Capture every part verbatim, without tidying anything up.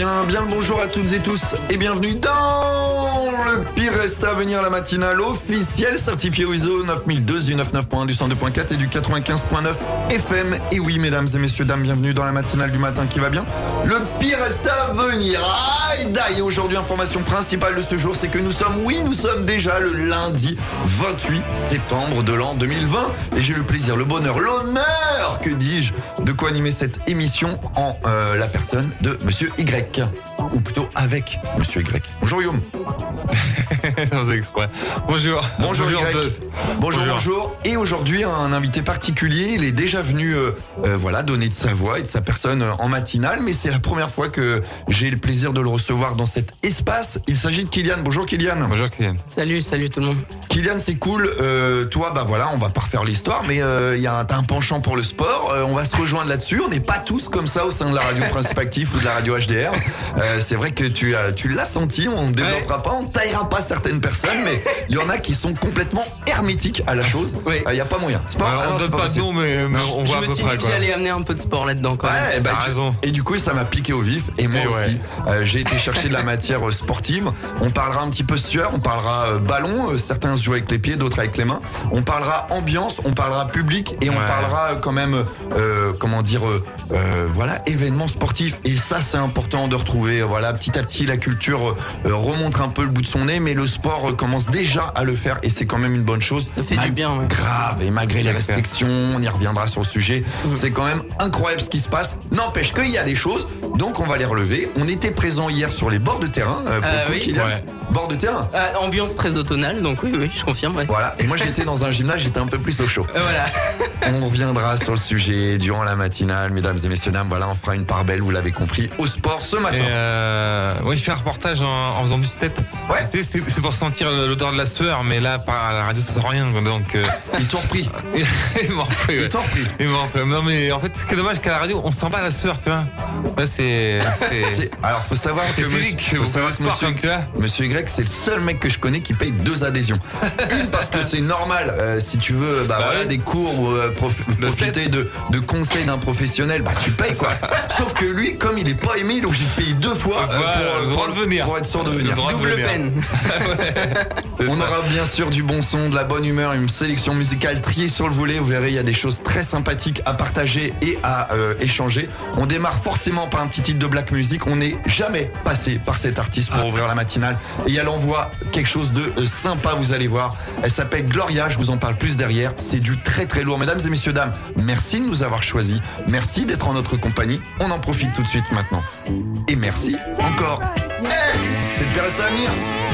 bien, bien le bonjour à toutes et tous et bienvenue dans le pire reste à venir, la matinale officielle certifiée I S O neuf mille deux du quatre-vingt-neuf point un, du cent deux point quatre et du quatre-vingt-quinze point neuf F M. Et oui, mesdames et messieurs, dames, bienvenue dans la matinale du matin qui va bien. Le pire reste à venir. Aïe d'aïe. Aujourd'hui, information principale de ce jour, c'est que nous sommes, oui, nous sommes déjà le lundi vingt-huit septembre de l'an deux mille vingt et j'ai le plaisir, le bonheur, l'honneur, que dis-je, de co-animer cette émission en euh, la personne de Monsieur Y, ou plutôt avec Monsieur Y. Bonjour Youm. J'en ai exprès. Bonjour. Bonjour, bonjour Y. Bonjour, bonjour, bonjour. Et aujourd'hui, un invité particulier. Il est déjà venu euh, euh, voilà, donner de sa voix et de sa personne en matinale, mais c'est la première fois que j'ai le plaisir de le recevoir dans cet espace. Il s'agit de Kylian. Bonjour Kylian. Bonjour Kylian. Salut, salut tout le monde. Kylian, c'est cool. Euh, toi, bah voilà, on va pas refaire l'histoire, mais euh, y a un, t'as un penchant pour le sport. Euh, on va se rejoindre là-dessus. On n'est pas tous comme ça au sein de la radio Principe Actif ou de la radio H D R. Euh, c'est vrai que tu as, tu l'as senti. On ne développera ouais. pas, on taillera pas certaines personnes, mais il y en a qui sont complètement hermétiques à la chose. Il oui. euh, y a pas moyen. Sport, ouais, on ne donne pas de nom, mais, mais on voit à peu près. Je me suis dit que j'allais amener un peu de sport là-dedans quand même. Ouais, bah, t'as tu, raison. Et du coup, ça m'a piqué au vif. Et moi et aussi, ouais. euh, j'ai été chercher de la matière sportive. On parlera un petit peu sueur, on parlera euh, ballon. Euh, certains se jouent avec les pieds, d'autres avec les mains. On parlera ambiance, on parlera public et on ouais. parlera euh, quand même, euh, comment dire, euh, euh, voilà, événements sportifs. Et ça, c'est important de retrouver. Voilà, petit à petit, la culture euh, remonte un peu le bout de son nez, mais le sport euh, commence déjà à le faire et c'est quand même une bonne chose. Ça fait Mal- du bien, ouais. Grave. Et malgré les restrictions, on y reviendra sur le sujet. Mmh. C'est quand même incroyable ce qui se passe. N'empêche qu'il y a des choses, donc on va les relever. On était présent hier sur les bords de terrain. Euh, pour euh, coup, oui. Kylian. Ouais. Bord de terrain. Euh, ambiance très automnale, donc oui, oui, je confirme. Ouais. Voilà. Et moi, j'étais dans un gymnase, j'étais un peu plus au chaud. Euh, voilà. On reviendra sur le sujet durant la matinale, mesdames et messieurs, dames. Voilà, on fera une part belle, vous l'avez compris, au sport ce matin. Et euh, ouais, je fais un reportage en, en faisant du step. Ouais. C'est, c'est, c'est pour sentir l'odeur de la sueur, mais là, par la radio, ça sert à rien. Donc, euh... ils t'ont repris. Ils m'ont repris. Ouais. Ils t'ont repris. Ils m'ont repris. Non, mais en fait, ce qui est dommage, qu'à la radio, on sent pas la sueur, tu vois. Là, c'est. c'est... c'est... Alors, faut savoir c'est que, physique, monsieur, faut savoir que sport, monsieur, tu vois. monsieur Y, c'est le seul mec que je connais qui paye deux adhésions. Une parce que c'est normal, euh, si tu veux, bah, bah voilà, ouais. des cours ou euh, prof, profiter de, de conseils d'un professionnel, bah tu payes quoi. Sauf que lui, comme il est pas aimé, il est obligé de payer deux fois euh, voilà, pour, pour, venir. pour être sûr de venir. Double peine. On ça. aura bien sûr du bon son, de la bonne humeur, une sélection musicale triée sur le volet. Vous verrez, il y a des choses très sympathiques à partager et à euh, échanger. On démarre forcément par un petit titre de black music. On n'est jamais passé par cet artiste pour ah. ouvrir la matinale. Et elle envoie quelque chose de euh, sympa, vous allez voir. Elle s'appelle Gloria, je vous en parle plus derrière. C'est du très très lourd. Mesdames et messieurs, dames, merci de nous avoir choisis. Merci d'être en notre compagnie. On en profite tout de suite maintenant. Et merci encore. Hey, c'est le pire reste à venir.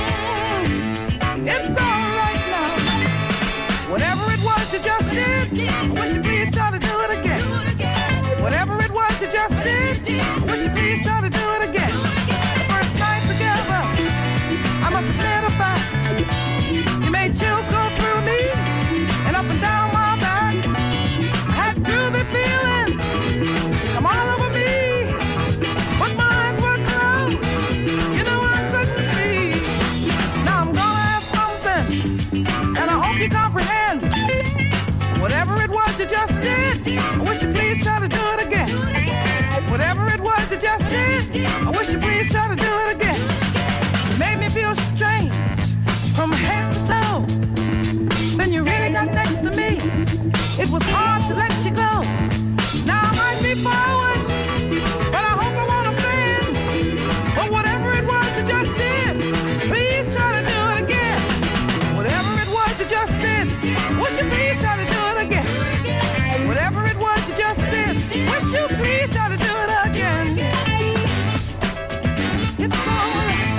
It's all right now. Whatever it was you just did, I wish you please try to do it again. Whatever it was you just did, I wish you please try to do it again. The first night together, I must admit a fact. You made chills go through me and up and down my back. I had groovy feelings come all over me, but my eyes were closed. You know I couldn't see. Now I'm gonna have something, and I hope you comprehend. Whatever it was you just did, I wish you please try to do it again. Whatever it was you just did, I wish you please try to do it again. You made me feel strange from head to toe. Then you really got next to me. It was hard to let you go. Now I might be forward, but I hope I won't offend. But whatever it was you just did, please try to do it again. Whatever it was you just did, wish you please try to do it again. Whatever it was you just did, wish you please try to do it again. It's all right.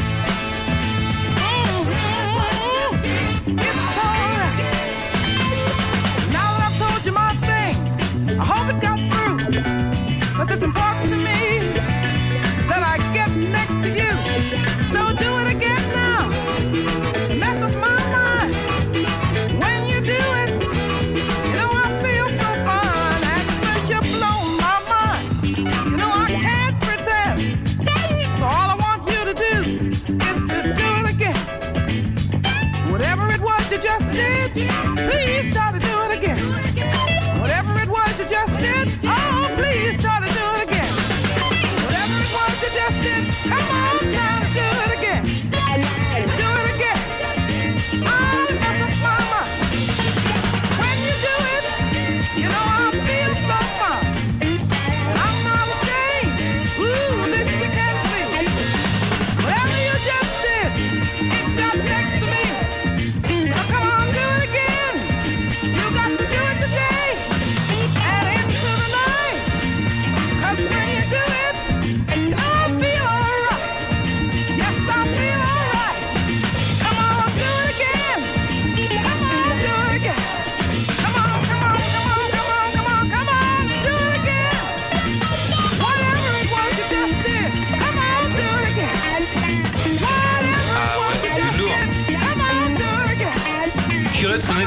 Mm-hmm. It's all right. Now that I've told you my thing, I hope it got through. 'Cause it's important to me that I get next to you. So do it again now. Mess up my mind when you do it. You know I feel so fine. And since you've blown my mind, you know I can't pretend. So all I want you to do is to do it again. Whatever it was you just did, please try to do it again. Whatever it was you just did, oh please try to do it again. Whatever it was you just did,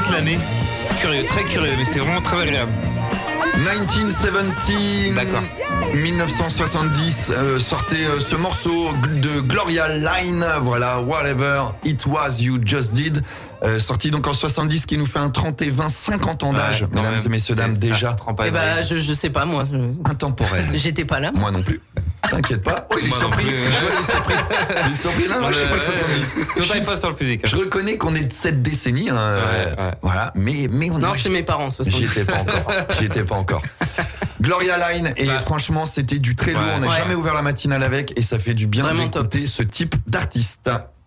connaître l'année. Curieux, très curieux, mais c'est vraiment très agréable. dix-neuf cent soixante-dix. D'accord. dix-neuf cent soixante-dix, euh, sortait euh, ce morceau de Gloria Line, voilà, Whatever It Was You Just Did, euh, sorti donc en soixante-dix, qui nous fait un trente et vingt, cinquante ans d'âge, Ouais, quand mesdames même. et messieurs, dames, Ça déjà prend pas Eh une bah, règle. je, je sais pas, moi. je- intemporel. J'étais pas là. Moi non plus. T'inquiète pas. Oh, il est Moi non surpris. plus. Je vois, il est surpris. Il est surpris. Non, non, je suis pas de soixante-dix. Toi, t'arrives pas sur le physique. Je reconnais qu'on est de cette décennie, hein, euh, Ouais, ouais. voilà, mais, mais on Non, est... c'est mes parents, ce J'y sont. étais pas encore. J'y étais pas encore. Gloria Line, et Bah. franchement, c'était du très lourd. Ouais. On n'a Ouais. jamais ouvert la matinale avec, et ça fait du bien Vraiment d'écouter ce type d'artiste.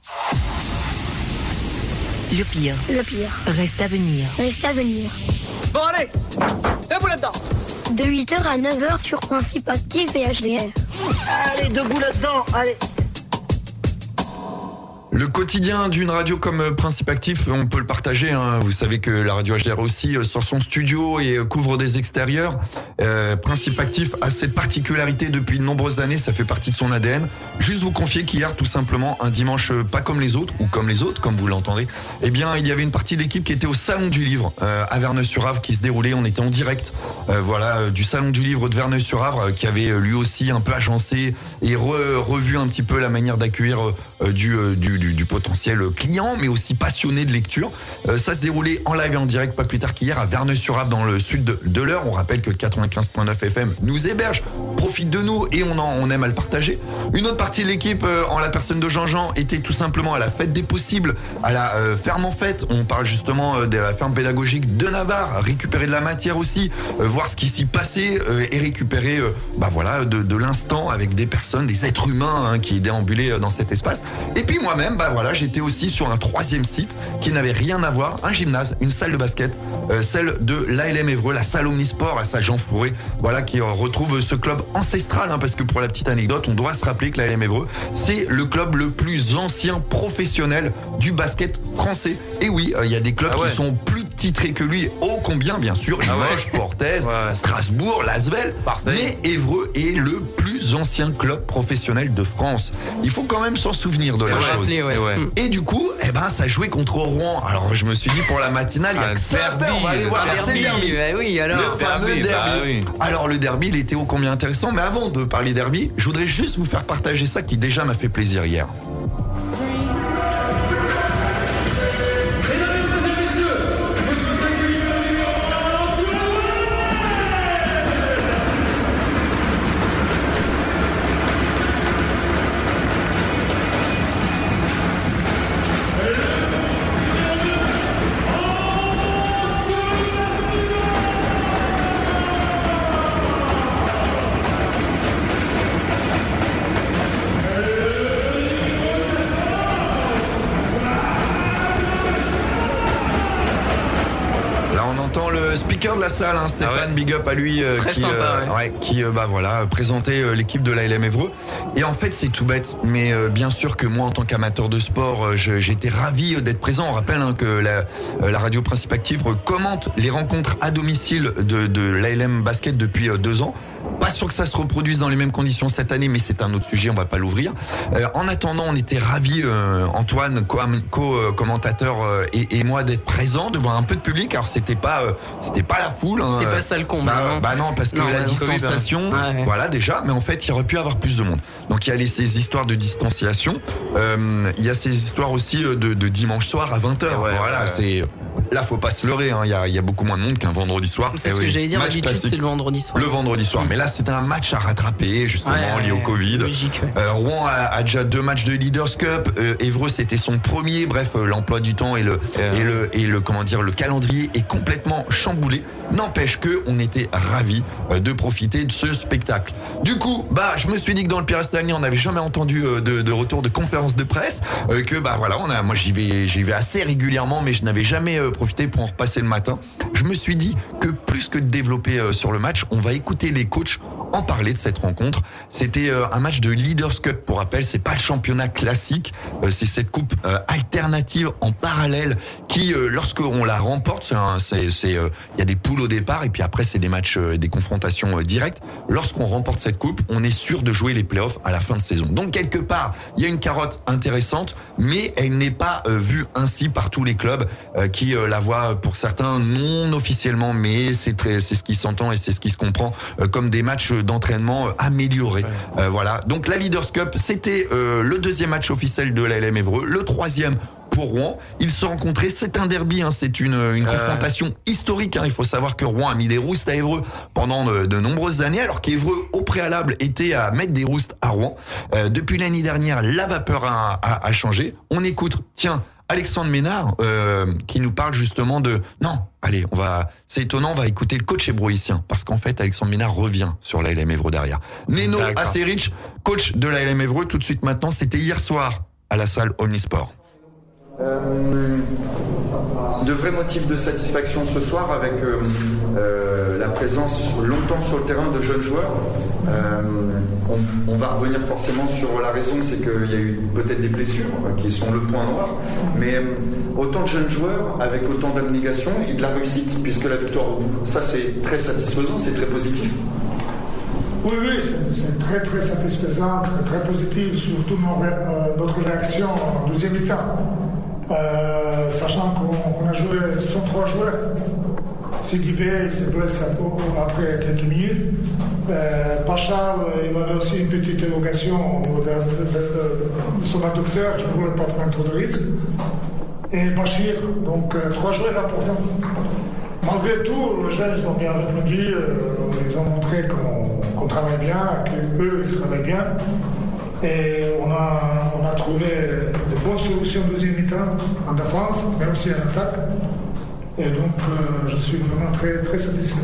Le pire Le pire reste à venir. reste à venir. Bon, allez, debout là-dedans. De huit heures à neuf heures sur Principe Actif et H D R. Allez, debout là-dedans, allez. Le quotidien d'une radio comme Principe Actif, on peut le partager, hein. Vous savez que la radio H D R aussi euh, sort son studio et euh, couvre des extérieurs. Euh, Principe Actif a cette particularité depuis de nombreuses années, ça fait partie de son A D N. Juste vous confier qu'hier, tout simplement, un dimanche euh, pas comme les autres, ou comme les autres, comme vous l'entendez, eh bien, il y avait une partie de l'équipe qui était au Salon du Livre euh, à Verneuil-sur-Avre qui se déroulait. On était en direct, euh, voilà, euh, du Salon du Livre de Verneuil-sur-Avre euh, qui avait euh, lui aussi un peu agencé et re- revu un petit peu la manière d'accueillir euh, du, euh, du, du, du potentiel client, mais aussi passionné de lecture. Euh, ça se déroulait en live et en direct pas plus tard qu'hier à Verneuil-sur-Avre dans le sud de, de l'Eure. On rappelle que le quatre-vingt-quinze point neuf F M nous héberge, profite de nous et on, en, on aime à le partager. Une autre partie de l'équipe, euh, en la personne de Jean-Jean, était tout simplement à la fête des possibles, à la euh, ferme en fête. On parle justement euh, de la ferme pédagogique de Navarre, récupérer de la matière aussi, euh, voir ce qui s'y passait euh, et récupérer euh, bah voilà, de, de l'instant avec des personnes, des êtres humains hein, qui déambulaient euh, dans cet espace. Et puis moi-même, bah voilà, j'étais aussi sur un troisième site qui n'avait rien à voir, un gymnase, une salle de basket, euh, celle de l'A L M Évreux, la salle Omnisport, à salle Jean Fourré, voilà, qui euh, retrouve ce club ancestral, hein, parce que pour la petite anecdote, on doit se rappeler que l'A L M Évreux, c'est le club le plus ancien professionnel du basket français. Et oui, il euh, y a des clubs Ah ouais. qui sont plus titrés que lui, ô combien bien sûr, Ah ouais. Limoges, Portez, Ouais. Strasbourg, Lasvel, Parfait. mais Évreux est le plus ancien club professionnel de France. Il faut quand même s'en souvenir de la Faut chose. rappeler, ouais. Et ouais. Mm. Et du coup, eh ben, ça jouait contre Rouen. Alors, je me suis dit, pour la matinale, il y a Un que ça à faire. On va aller derby, voir un c'est le derby. bah oui, alors. Le fameux derby, derby. bah oui. Alors, le derby, il était ô combien intéressant. Mais avant de parler derby, je voudrais juste vous faire partager ça qui déjà m'a fait plaisir hier. Là, on entend le speaker de la salle, hein, Stéphane, Ah ouais. big up à lui, euh, Très qui, sympa, euh, ouais. ouais, qui euh, bah voilà, présentait euh, l'équipe de l'A L M Évreux. Et en fait, c'est tout bête, mais euh, bien sûr que moi, en tant qu'amateur de sport, euh, je- j'étais ravi euh, d'être présent. On rappelle hein, que la, euh, la radio Principe Active commente les rencontres à domicile de, de l'A L M Basket depuis euh, deux ans. Pas sûr que ça se reproduise dans les mêmes conditions cette année, mais c'est un autre sujet, on va pas l'ouvrir. Euh, en attendant, on était ravis, euh, Antoine, co-commentateur euh, et, et moi, d'être présents, de voir un peu de public. Alors c'était pas, euh, c'était pas la foule. Hein, C'était euh, pas ça le comble. bah, non. bah non, parce que Non, la bah non. distanciation, Covid, hein. Ouais, ouais. voilà déjà, mais en fait, il aurait pu y avoir plus de monde. Donc il y a les, ces histoires de distanciation. Euh, il y a ces histoires aussi euh, de, de dimanche soir à vingt heures. Ouais, voilà, ouais. c'est là, faut pas se leurrer. hein. Il y, a, il y a beaucoup moins de monde qu'un vendredi soir. C'est Eh ce oui. que j'allais dire, Match d'habitude, classique. c'est le vendredi soir. Le vendredi soir. Mais là, c'était un match à rattraper, justement, Ouais, lié au ouais, Covid. logique, ouais. Euh, Rouen a, a déjà deux matchs de Leaders Cup. Euh, Évreux, c'était son premier. Bref, euh, l'emploi du temps et le, Yeah. et le, et le, comment dire, le calendrier est complètement chamboulé. N'empêche que on était ravis euh, de profiter de ce spectacle. Du coup, bah, je me suis dit que dans le Pire Reste à venir, on n'avait jamais entendu euh, de, de retour de conférence de presse. Euh, que, bah, voilà, on a, moi, j'y vais, j'y vais assez régulièrement, mais je n'avais jamais euh, profité pour en repasser le matin. Je me suis dit que plus que de développer euh, sur le match, on va écouter les coachs en parler de cette rencontre. C'était euh, un match de Leaders Cup, pour rappel, c'est pas le championnat classique, euh, c'est cette coupe euh, alternative en parallèle qui, euh, lorsqu'on la remporte, c'est, un, c'est, c'est, euh, y a des poules au départ et puis après c'est des matchs, euh, des confrontations euh, directes. Lorsqu'on remporte cette coupe, on est sûr de jouer les playoffs à la fin de saison. Donc quelque part, il y a une carotte intéressante, mais elle n'est pas euh, vue ainsi par tous les clubs euh, qui euh, euh, la voit pour certains non officiellement, mais c'est très, c'est ce qui s'entend et c'est ce qui se comprend euh, comme des matchs d'entraînement euh, améliorés. Ouais. Euh, voilà. Donc la Leaders Cup, c'était euh, le deuxième match officiel de l'A L M Évreux, le troisième pour Rouen. Ils se sont rencontrés, c'est un derby, hein, c'est une, une euh... confrontation historique. Hein. Il faut savoir que Rouen a mis des roustes à Évreux pendant de, de nombreuses années, alors qu'Évreux, au préalable, était à mettre des roustes à Rouen. Euh, depuis l'année dernière, la vapeur a, a, a changé. On écoute, tiens, Alexandre Ménard, euh, qui nous parle justement de... Non, allez, on va... C'est étonnant, on va écouter le coach ébroïcien, parce qu'en fait, Alexandre Ménard revient sur l'A L M Évreux derrière. Neno Acerich, coach de l'A L M Évreux, tout de suite maintenant, c'était hier soir à la salle Omnisport. Euh, de vrais motifs de satisfaction ce soir avec euh, euh, la présence longtemps sur le terrain de jeunes joueurs. Euh, on, on va revenir forcément sur la raison, c'est qu'il y a eu peut-être des blessures euh, qui sont le point noir, mais euh, autant de jeunes joueurs avec autant d'abnégation et de la réussite, puisque la victoire au bout, ça c'est très satisfaisant, c'est très positif. Oui, oui, c'est, c'est très très satisfaisant, très, très positif, surtout notre, notre réaction en deuxième mi-temps. Euh, sachant qu'on, qu'on a joué cent trois joueurs. Sidibé, il s'est blessé après quelques minutes. Euh, Pacha, il avait aussi une petite dérogation au niveau de, de, de, de son adducteur, je ne voulais pas prendre trop de risques. Et Bachir, donc euh, trois joueurs importants. Malgré tout, les jeunes ont bien répondu, euh, ils ont montré qu'on, qu'on travaille bien, qu'eux, ils travaillent bien. Et on a, on a trouvé de bonnes solutions en deuxième mi-temps en défense, mais aussi en attaque. Et donc, euh, je suis vraiment très, très satisfait.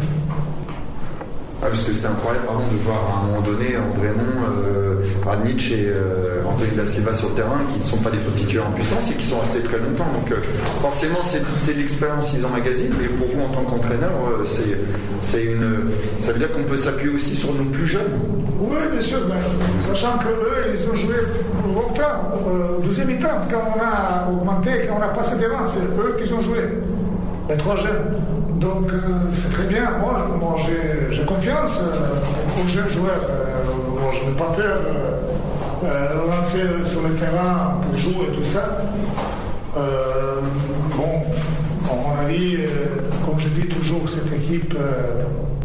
Ah, parce que c'était incroyable pardon, de voir à un moment donné Andrémont, euh, Radnic et euh, Anthony Da Silva sur le terrain qui ne sont pas des faux titulaires en puissance et qui sont restés très longtemps. Donc euh, forcément c'est, c'est l'expérience qu'ils emmagasinent, mais pour vous en tant qu'entraîneur, euh, c'est, c'est une, ça veut dire qu'on peut s'appuyer aussi sur nos plus jeunes. Oui, bien sûr, mais sachant qu'eux, ils ont joué longtemps, euh, deuxième mi-temps, quand on a augmenté, quand on a passé devant, c'est eux qui ont joué, les trois jeunes. Donc euh, c'est très bien. Moi, moi j'ai, j'ai confiance euh, aux jeunes joueurs. Euh, moi, je n'ai pas peur de euh, euh, lancer sur le terrain pour jouer et tout ça. Euh, bon, à mon avis, euh, comme je dis toujours, cette équipe, euh,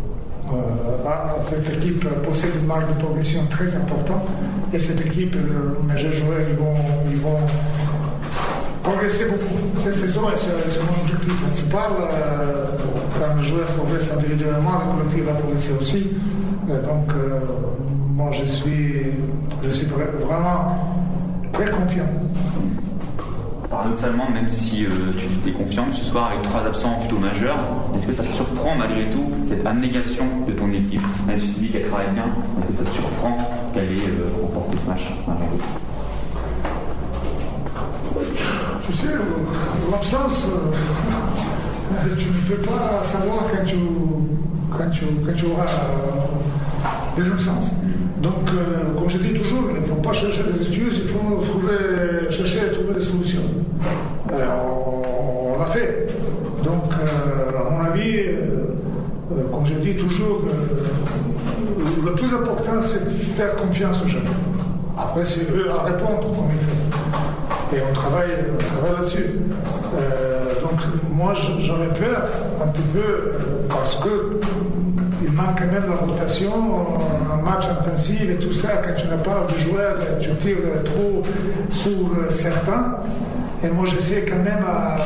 euh, cette équipe possède une marge de progression très importante. Et cette équipe, euh, mes jeunes joueurs, ils vont, ils vont progresser beaucoup. Cette saison, c'est, c'est mon objectif principal. Euh, quand le joueur progresse individuellement, le collectif va progresser aussi. Euh, donc, euh, moi, je suis, je suis vraiment très confiant. Paradoxalement, même si euh, tu es confiant, ce soir avec trois absents plutôt majeurs, est-ce que ça te surprend malgré tout cette abnégation de ton équipe? Même si tu dis qu'elle travaille bien, est-ce que ça te surprend qu'elle ait euh, remporté ce match malgré tout? Tu sais, l'absence, euh, tu ne peux pas savoir quand tu, quand tu, quand tu auras euh, des absences. Donc, euh, comme je dis toujours, il ne faut pas chercher des excuses, il faut trouver, chercher et trouver des solutions. Euh, on, on l'a fait. Donc, euh, à mon avis, euh, comme je dis toujours, euh, le plus important, c'est de faire confiance aux jeunes. Après, c'est eux à répondre comme il faut. Et on travaille, on travaille là-dessus. Euh, donc, moi, j'aurais peur un petit peu euh, parce que il manque quand même la rotation, un match intensif et tout ça. Quand tu n'as pas de joueurs, tu tires trop sur certains. Et moi, j'essaie quand même à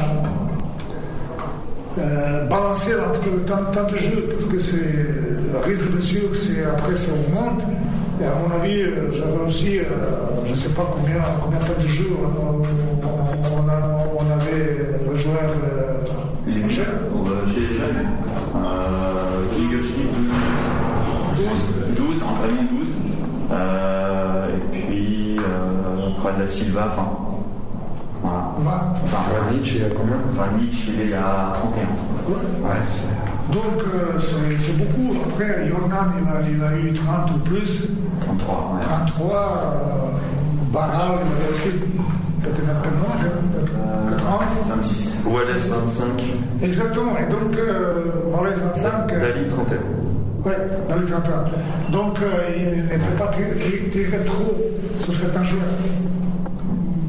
euh, balancer entre tant, tant de jeux parce que c'est le risque de blessure, c'est après ça augmente. Et à mon avis, j'avais aussi, euh, je ne sais pas combien, combien de jeux on, on, a, on avait le joueur euh, les jeunes. Chez les jeunes, euh, Gigoshi, douze, douze, vraiment douze. Euh, et puis, euh, après de la Silva, enfin. Voilà. Radnic, il y a combien? Radnic, il est à trente et un. Ouais. Ouais. Donc, euh, c'est, c'est beaucoup. Après, Jordan, il a, il a eu trente ou plus. trente-trois, ouais. trente-trois. Euh, Barral, il avait aussi peut-être un peu moins, euh, trente. vingt-six. Wallace, vingt-cinq. Exactement. Et donc, euh, Wallace, vingt-cinq. Dali, trente et un. Oui, Dali, trente et un. Donc, euh, il ne faut pas tirer, tirer trop sur certains joueurs.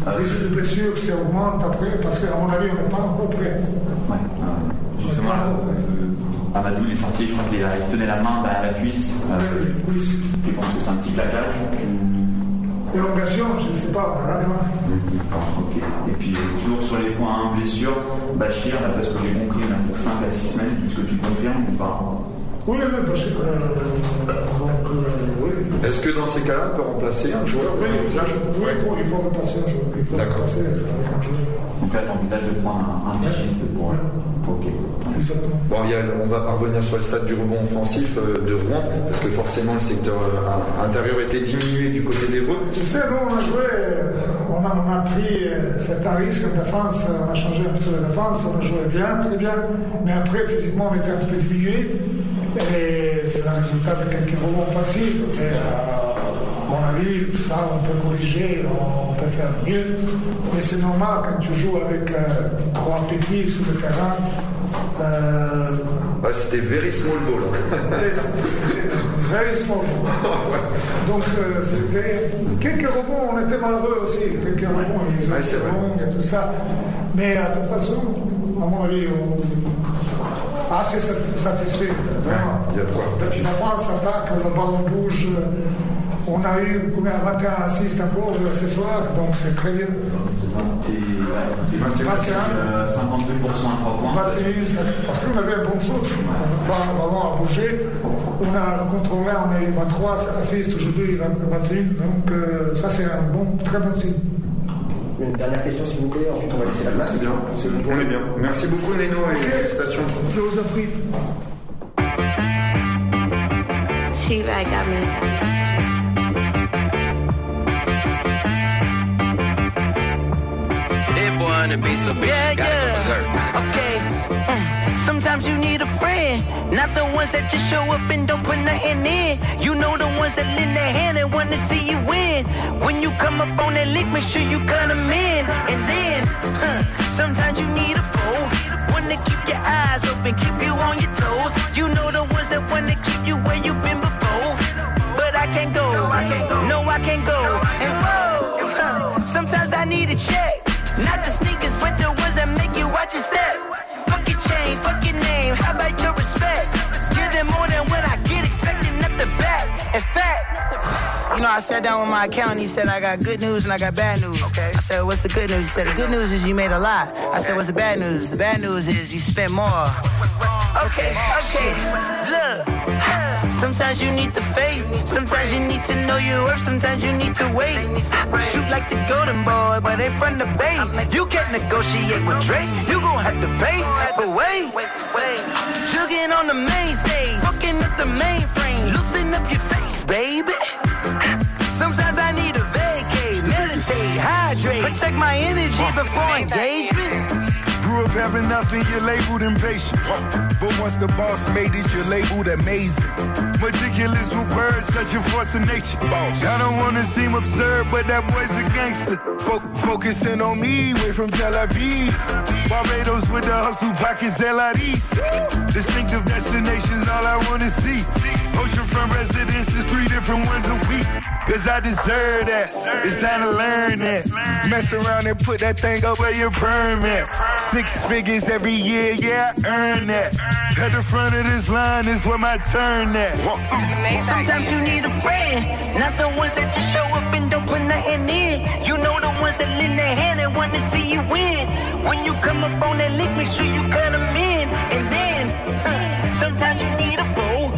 Le risque de blessure, ça augmente après, parce qu'à mon avis, on n'est pas encore prêt. Ouais, euh, justement, euh, Amadou il est sorti, je crois qu'il a, il se tenait la main derrière la cuisse. Euh, oui, oui. Tu penses que c'est un petit claquage ou... Élongation, je ne sais pas, on verra demain. Ok. Et puis, toujours sur les points blessures, Bachir, d'après ce que j'ai compris, on a pour cinq à six semaines, est-ce que tu confirmes ou pas? Oui, oui, Bachir. Euh, donc, euh, oui. Est-ce que dans ces cas-là, on peut remplacer un joueur? Oui, oui, oui, il faut, il faut remplacer un joueur. Il faut remplacer avec un joueur. Donc là, tu envisages de prendre un, un pigiste pour... Ok. Bon, il y a, on va parvenir sur le stade du rebond offensif euh, de Rouen, parce que forcément le secteur euh, intérieur était diminué du côté d'Évreux. Tu sais, nous on a joué, on a, on a pris euh, certains risques en défense, on a changé un peu de défense, on a joué bien, très bien, mais après physiquement on était un peu diminué, et c'est le résultat de quelques rebonds passifs. Et, euh, à mon avis, ça on peut corriger, on peut faire mieux, mais c'est normal quand tu joues avec euh, trois petits sur le terrain. Euh... Ouais, c'était very small ball. Very small ball. Donc euh, c'était quelques rebonds, on était malheureux aussi, quelques rebonds, ils ont été longs et tout ça. Mais de toute façon, à mon avis, on assez satisfait. Vraiment. Il y a de quoi. La France attaque, le ballon bouge. On a eu combien, vingt et un assists encore ce soir, donc c'est très bien. vingt et un, cinquante-deux pour cent à trois points. vingt et un, parce qu'on avait un bon shoot. Le ballon a bougé. On a contrôlé, on a eu vingt-trois assists, aujourd'hui vingt et un. Donc euh, ça c'est un bon, très bon signe. Une dernière question s'il vous plaît, ensuite on va laisser la place. C'est bien, c'est bon, on est bien. Merci beaucoup Neno et félicitations. Je vous en prie. T-Rag got me. To be so big, yeah, yeah. Okay. Mm. Sometimes you need a friend, not the ones that just show up and don't put nothing in. You know the ones that lend their hand and want to see you win. When you come up on that lick, make sure you cut them in. And then, huh, sometimes you need a foe, one to keep your eyes open, keep you on your toes. You know the ones that want to keep you where you've been before. But I can't go, no I can't go, no, I can't go. And whoa, huh, sometimes I need a check. Not the sneakers, but the ones that make you watch your step. Fuck your chain, fuck your name, how about your respect? Give them more than what I get, expecting up the back. In fact, you know, I sat down with my accountant, he said I got good news and I got bad news. Okay. I said, what's the good news? He said, the good news is you made a lot. I said, what's the bad news? The bad news is you spent more. Okay, okay, look. Sometimes you need the faith, sometimes you need to know your worth, sometimes you need to wait. Shoot like the golden boy, but ain't from the bay. You can't negotiate with Drake, you gon' have to pay. But wait, jugging on the main stage, fucking up the mainframe, loosen up your face, baby. Sometimes I need a vacate, meditate, hydrate, protect my energy before engagement. Grew up having nothing, you're labeled impatient. But once the boss made it, you're labeled amazing. Meticulous with words, such a force of nature. Boss. I don't wanna seem absurd, but that boy's a gangster. Fo- focusing on me, way from Tel Aviv. Barbados with the hustle pockets, L I Ds. Distinctive destinations, all I wanna see. Oceanfront residences, three different ones a week. Cause I deserve that, it's time to learn that. Mess around and put that thing up where your permit. Six figures every year, yeah, I earn that. At the front of this line is where my turn at. Sometimes you need a friend, not the ones that just show up and don't put nothing in. You know the ones that lend their hand and want to see you win. When you come up on that lick, make sure you cut them in. And then, uh, sometimes you need a foe.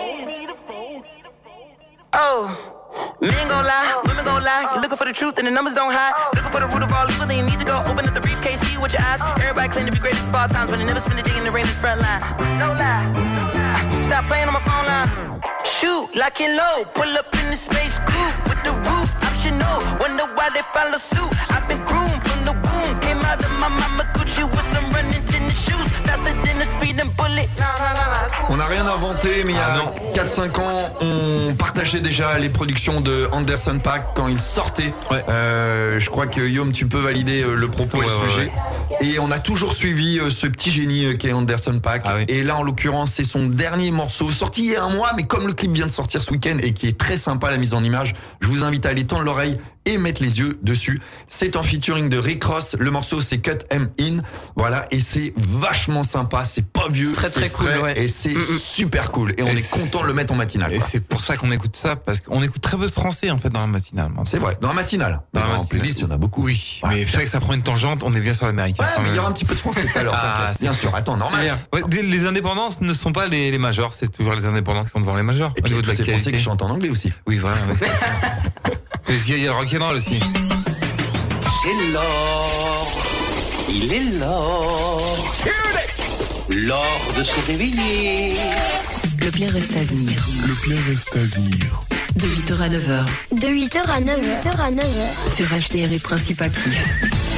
Oh. Men gon' lie, women gon' lie. You're looking for the truth and the numbers don't hide. Looking for the root of all evil, then you need to go open up the briefcase, see with your eyes. Everybody claim to be greatest of all times, but they never spend a day in the rain in the front line. No lie, stop playing on my phone line. Shoot, lock and load, pull up in the space coupe with the roof optional. Wonder why they follow suit. I've been groomed from the womb, came out of my mama Gucci with some running tennis shoes. Faster than a speeding bullet. On n'a rien inventé, mais il y a ah quatre cinq ans, on partageait déjà les productions de Anderson .Paak quand il sortait. Ouais. Euh, je crois que Guillaume, tu peux valider le propos ouais, et le ouais, sujet. Ouais. Et on a toujours suivi ce petit génie qu'est Anderson .Paak. Ah oui. Et là, en l'occurrence, c'est son dernier morceau, sorti il y a un mois, mais comme le clip vient de sortir ce week-end et qui est très sympa, la mise en image, je vous invite à aller tendre l'oreille. et mettre les yeux dessus. C'est en featuring de Rick Ross. Le morceau, c'est Cut 'em In. Voilà, et c'est vachement sympa. C'est pas vieux, très, c'est très frais, cool, ouais. et c'est Mm-mm. super cool. Et on Et est content de le mettre en matinale. Et Quoi. c'est pour ça qu'on écoute ça, parce qu'on écoute très peu de français, en fait, dans la matinale. C'est vrai, dans la matinale. Dans Dans la en matinale. playlist, il y en a beaucoup. Oui, Ouais, mais c'est vrai que ça prend une tangente, on est bien sur l'américain. Ouais, quand mais il y même. aura un petit peu de français tout à l'heure, Ah, t'inquiète. Bien sûr, attends, normal. Ouais, les indépendances ne sont pas les, les majors, c'est toujours les indépendants qui sont devant les majors. Et puis, il y a tous ces français qui chantent en anglais aussi. Oui, voilà. Ouais. Parce qu'il y a le rock'n'roll aussi. C'est l'or, il est l'or, l'or de se réveiller. Le pire reste à venir. Le pire reste à venir. De huit heures à neuf heures. De huit heures à neuf heures à neuf heures. Sur H D R et Principe Actif.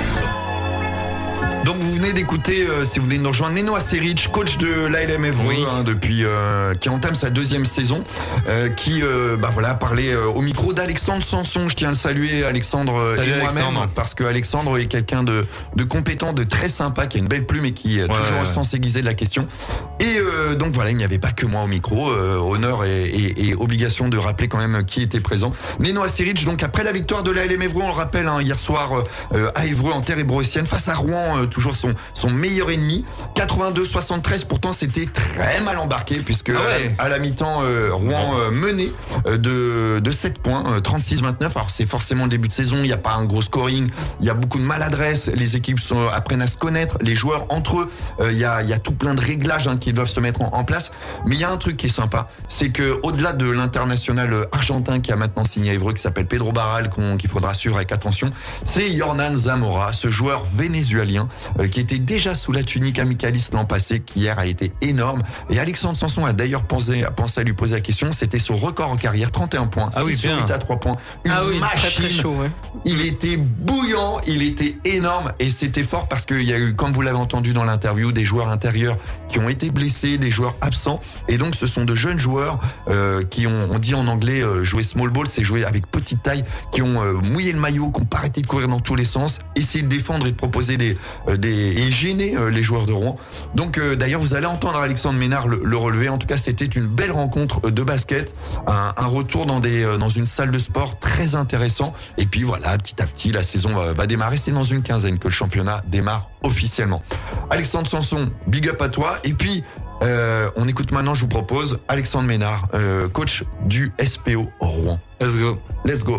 Donc vous venez d'écouter, euh, si vous venez de nous rejoindre, Neno Aseric, coach de l'A L M Évreux, Oui. hein, depuis euh, qui entame sa deuxième saison, euh, qui euh, bah voilà parlait euh, au micro d'Alexandre Sanson. Je tiens à le saluer, Alexandre euh, Salut, et moi-même, Alexandre. parce que Alexandre est quelqu'un de de compétent, de très sympa, qui a une belle plume et qui a Ouais, toujours ouais, le ouais. sens aiguisé de la question. Et euh, donc voilà, il n'y avait pas que moi au micro. Euh, honneur et, et, et obligation de rappeler quand même qui était présent. Neno Aseric, donc après la victoire de l'A L M Évreux, on le rappelle, hein, hier soir euh, à Évreux en terre ébroïcienne face à Rouen, euh, toujours son son meilleur ennemi. quatre-vingt-deux soixante-treize, pourtant c'était très mal embarqué puisque Ah ouais. à, la, à la mi-temps euh, Rouen euh, menait euh, de de sept points, euh, trente-six vingt-neuf. Alors c'est forcément le début de saison, il n'y a pas un gros scoring, il y a beaucoup de maladresse, les équipes sont, apprennent à se connaître, les joueurs entre eux, euh, il y a il y a tout plein de réglages hein, qui doivent se mettre en, en place. Mais il y a un truc qui est sympa, c'est que au-delà de l'international argentin qui a maintenant signé à Évreux, qui s'appelle Pedro Barral, qu'on, qu'il faudra suivre avec attention, c'est Yornan Zamora, ce joueur vénézuélien euh, qui était déjà sous la tunique amicaliste l'an passé, qui hier a été énorme. Et Alexandre Sanson a d'ailleurs pensé, a pensé à lui poser la question. C'était son record en carrière, trente et un points, Ah oui, six sur bien. huit à trois points. Une Ah oui, machine. très très chaud, ouais. Il était bouillant, il était énorme et c'était fort parce qu'il y a eu, comme vous l'avez entendu dans l'interview, des joueurs intérieurs qui ont été blessés, des joueurs absents. Et donc ce sont de jeunes joueurs euh, qui ont, on dit en anglais, euh, jouer small ball, c'est jouer avec petite taille, qui ont euh, mouillé le maillot, qui n'ont pas arrêté de courir dans tous les sens, essayer de défendre et de proposer des, euh, des et gêner euh, les joueurs de Rouen. Donc euh, d'ailleurs vous allez entendre Alexandre Ménard le, le relever. En tout cas c'était une belle rencontre de basket, un, un retour dans des euh, dans une salle de sport très intéressant. Et puis voilà, petit à petit la saison va, va démarrer. C'est dans une quinzaine que le championnat démarre officiellement. Alexandre Sanson, big up à toi. Et puis euh, on écoute maintenant, je vous propose Alexandre Ménard, euh, coach du S P O Rouen. Let's go. Let's go.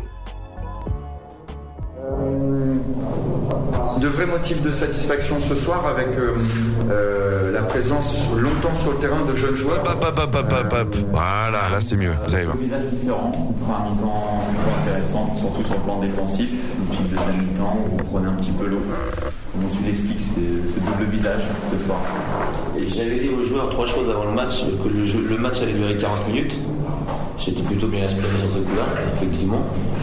De vrais motifs de satisfaction ce soir avec euh, euh, la présence longtemps sur le terrain de jeunes joueurs. Hop, hop, hop, hop, hop, hop. Voilà, là c'est mieux. Vous allez voir. Deux visages différents, on prend un mi-temps intéressant, surtout sur le plan défensif, et puis le deuxième mi-temps où vous prenez un petit peu l'eau. Comment tu l'expliques ce, ce double visage ce soir? Et j'avais dit aux joueurs trois choses avant le match, que le, jeu, le match allait durer quarante minutes. J'étais plutôt bien exprimé sur ce coup-là, effectivement.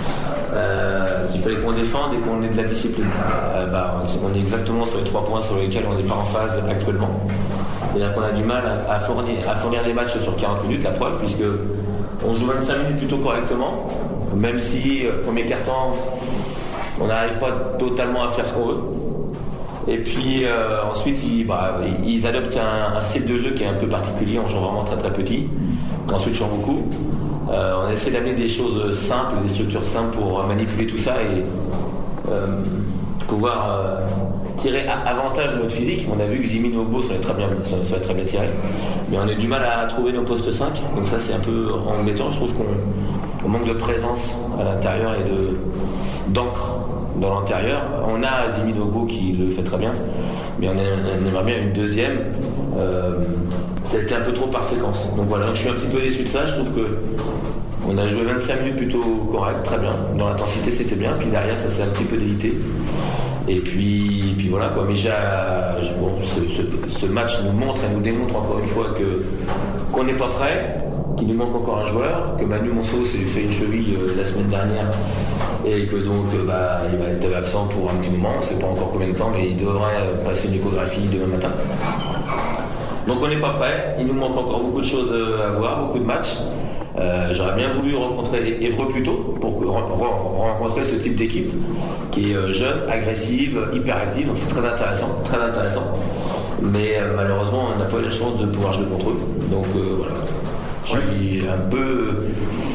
Euh, qu'il fallait qu'on défende et qu'on ait de la discipline. Euh, bah, on est exactement sur les trois points sur lesquels on n'est pas en phase actuellement. C'est-à-dire qu'on a du mal à, à, fournir, à fournir les matchs sur quarante minutes, la preuve, puisque on joue vingt-cinq minutes plutôt correctement, même si euh, premier quart-temps, on n'arrive pas totalement à faire ce qu'on veut. Et puis euh, ensuite, ils, bah, ils adoptent un, un style de jeu qui est un peu particulier, on joue vraiment très très petit, qu'on switch beaucoup. Euh, on essaie d'amener des choses simples, des structures simples pour manipuler tout ça et euh, pouvoir euh, tirer avantage de notre physique. On a vu que Jimmy Nobo serait très bien, serait très bien tiré, mais on a du mal à trouver nos postes cinq, donc ça c'est un peu embêtant. Je trouve qu'on on manque de présence à l'intérieur et de, d'encre dans l'intérieur. On a Jimmy Nobo qui le fait très bien, mais on, a, on aimerait bien une deuxième. Euh, ça a été un peu trop par séquence. Donc voilà, donc je suis un petit peu déçu de ça. Je trouve que on a joué vingt-cinq minutes plutôt correct, très bien. Dans l'intensité, c'était bien. Puis derrière, ça s'est un petit peu délité. Et puis, puis voilà quoi. Mais j'ai, bon, ce, ce, ce match nous montre et nous démontre encore une fois que qu'on n'est pas prêt, qu'il nous manque encore un joueur, que Manu Monceau s'est fait une cheville euh, la semaine dernière et que donc euh, bah, il va être absent pour un petit moment. On ne sait pas encore combien de temps, mais il devrait passer une échographie demain matin. Donc on n'est pas prêt, il nous manque encore beaucoup de choses à voir, beaucoup de matchs. Euh, j'aurais bien voulu rencontrer Évreux plus tôt pour rencontrer ce type d'équipe qui est jeune, agressive, hyper active, donc c'est très intéressant, très intéressant. Mais euh, malheureusement on n'a pas eu la chance de pouvoir jouer contre eux. Donc euh, voilà. Je suis un peu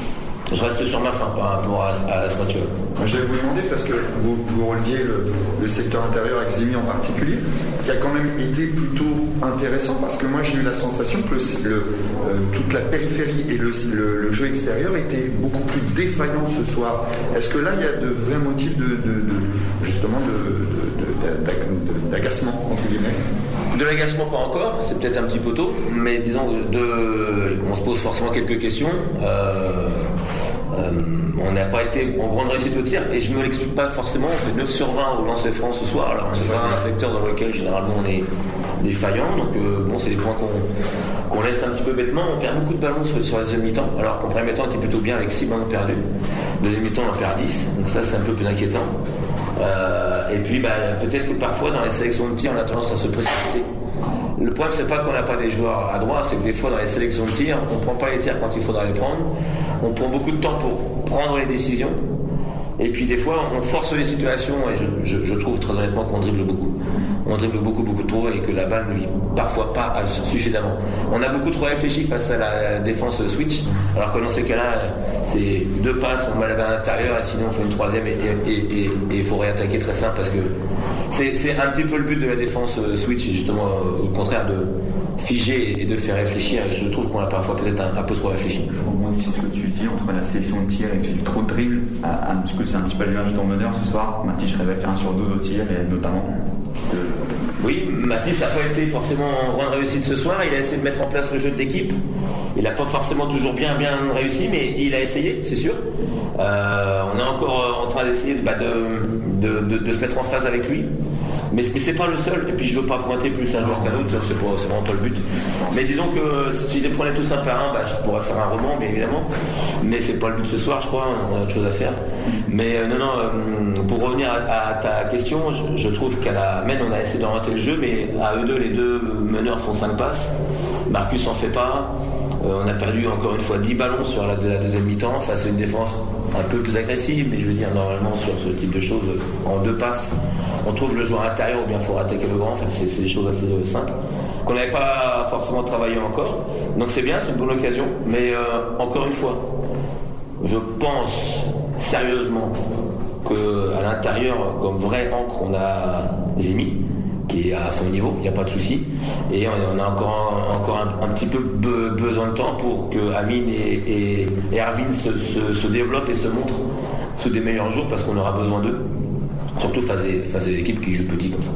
je reste sur ma fin par rapport à, à, à ce match-là. Je vais vous demander, parce que vous, vous releviez le, le secteur intérieur avec Zemi en particulier, qui a quand même été plutôt intéressant, parce que moi j'ai eu la sensation que le, le, euh, toute la périphérie et le, le, le jeu extérieur étaient beaucoup plus défaillants ce soir. Est-ce que là il y a de vrais motifs de, de, de justement de, de, de, de, d'agacement entre guillemets? De l'agacement pas encore, c'est peut-être un petit peu tôt, mais disons de, on se pose forcément quelques questions. Euh, euh, on n'a pas été en grande réussite au tir et je me l'explique pas forcément. On fait neuf sur vingt au lancer franc ce soir, alors c'est pas un secteur dans lequel généralement on est défaillant, donc euh, bon, c'est des points qu'on, qu'on laisse un petit peu bêtement. On perd beaucoup de ballons sur, sur la deuxième mi-temps, alors qu'en premier mi-temps on était plutôt bien avec six ballons perdus. Deuxième mi-temps on en perd dix, donc ça c'est un peu plus inquiétant. Euh, et puis bah, peut-être que parfois dans les sélections de tir on a tendance à se précipiter. Le problème c'est pas qu'on n'a pas des joueurs à droit, c'est que des fois dans les sélections de tir on prend pas les tirs quand il faudra les prendre, on prend beaucoup de temps pour prendre les décisions et puis des fois on force les situations et je, je, je trouve très honnêtement qu'on dribble beaucoup. On dribble beaucoup beaucoup trop et que la balle ne vit parfois pas suffisamment. On a beaucoup trop réfléchi face à la défense switch, alors que dans ces cas-là, c'est deux passes, on met la balle à l'intérieur et sinon on fait une troisième et il faut réattaquer très simple parce que c'est, c'est un petit peu le but de la défense switch, justement au contraire de figer et de faire réfléchir. Je trouve qu'on a parfois peut-être un, un peu trop réfléchi. Je rebondis sur ce que tu dis entre la sélection de tir et qu'il y a eu trop de dribble, parce que c'est un petit peu l'image de ton meneur ce soir. Mathis, je rêvais un sur deux au tir et notamment. De... Oui, Mathis n'a pas été forcément en grande réussite ce soir. Il a essayé de mettre en place le jeu de l'équipe. Il n'a pas forcément toujours bien bien réussi, mais il a essayé, c'est sûr. Euh, on est encore en train d'essayer bah, de, de, de, de se mettre en phase avec lui. Mais, mais c'est pas le seul, et puis je veux pas pointer plus un joueur qu'un autre, c'est, pas, c'est vraiment pas le but. Mais disons que si je les prenais tous un par un, bah, je pourrais faire un roman, bien évidemment. Mais c'est pas le but ce soir, je crois, on a autre chose à faire. Mais euh, non, non, euh, pour revenir à, à ta question, je, je trouve qu'à la Maine, on a essayé d'orienter le jeu, mais à eux deux, les deux meneurs font cinq passes. Marcus en fait pas. Euh, on a perdu encore une fois dix ballons sur la, la deuxième mi-temps face à une défense un peu plus agressive, mais je veux dire, normalement, sur ce type de choses, en deux passes, on trouve le joueur intérieur ou bien il faut attaquer le grand. Enfin, c'est, c'est des choses assez euh, simples qu'on n'avait pas forcément travaillé encore. Donc c'est bien, c'est une bonne occasion. Mais euh, encore une fois, je pense sérieusement qu'à l'intérieur, comme vrai encre, on a Zemi qui est à son niveau, il n'y a pas de souci. Et on a encore un, encore un, un petit peu be, besoin de temps pour que Amine et, et, et Erwin se, se, se développent et se montrent sous des meilleurs jours parce qu'on aura besoin d'eux. Surtout face à, face à des équipes qui jouent petit comme ça.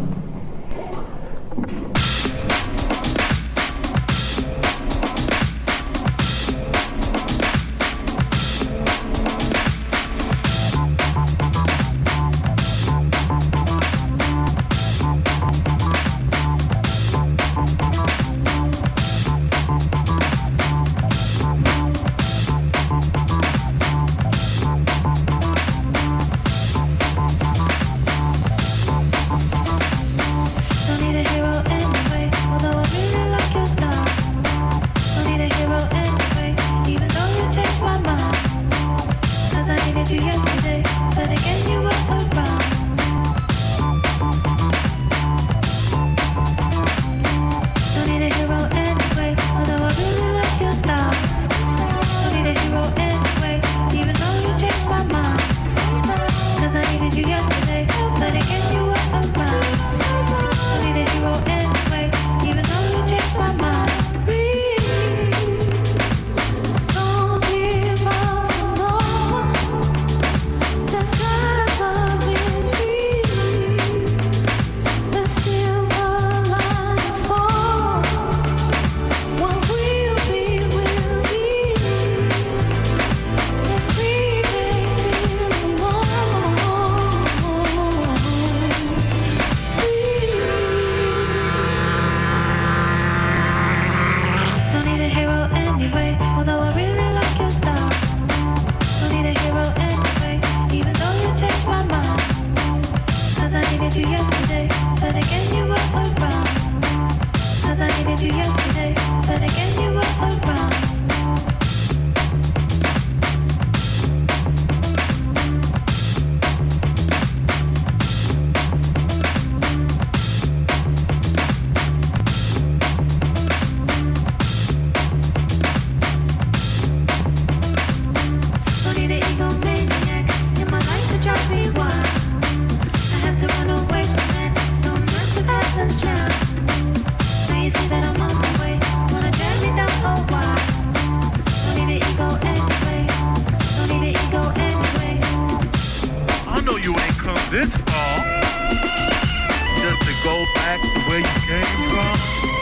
back to where you came from.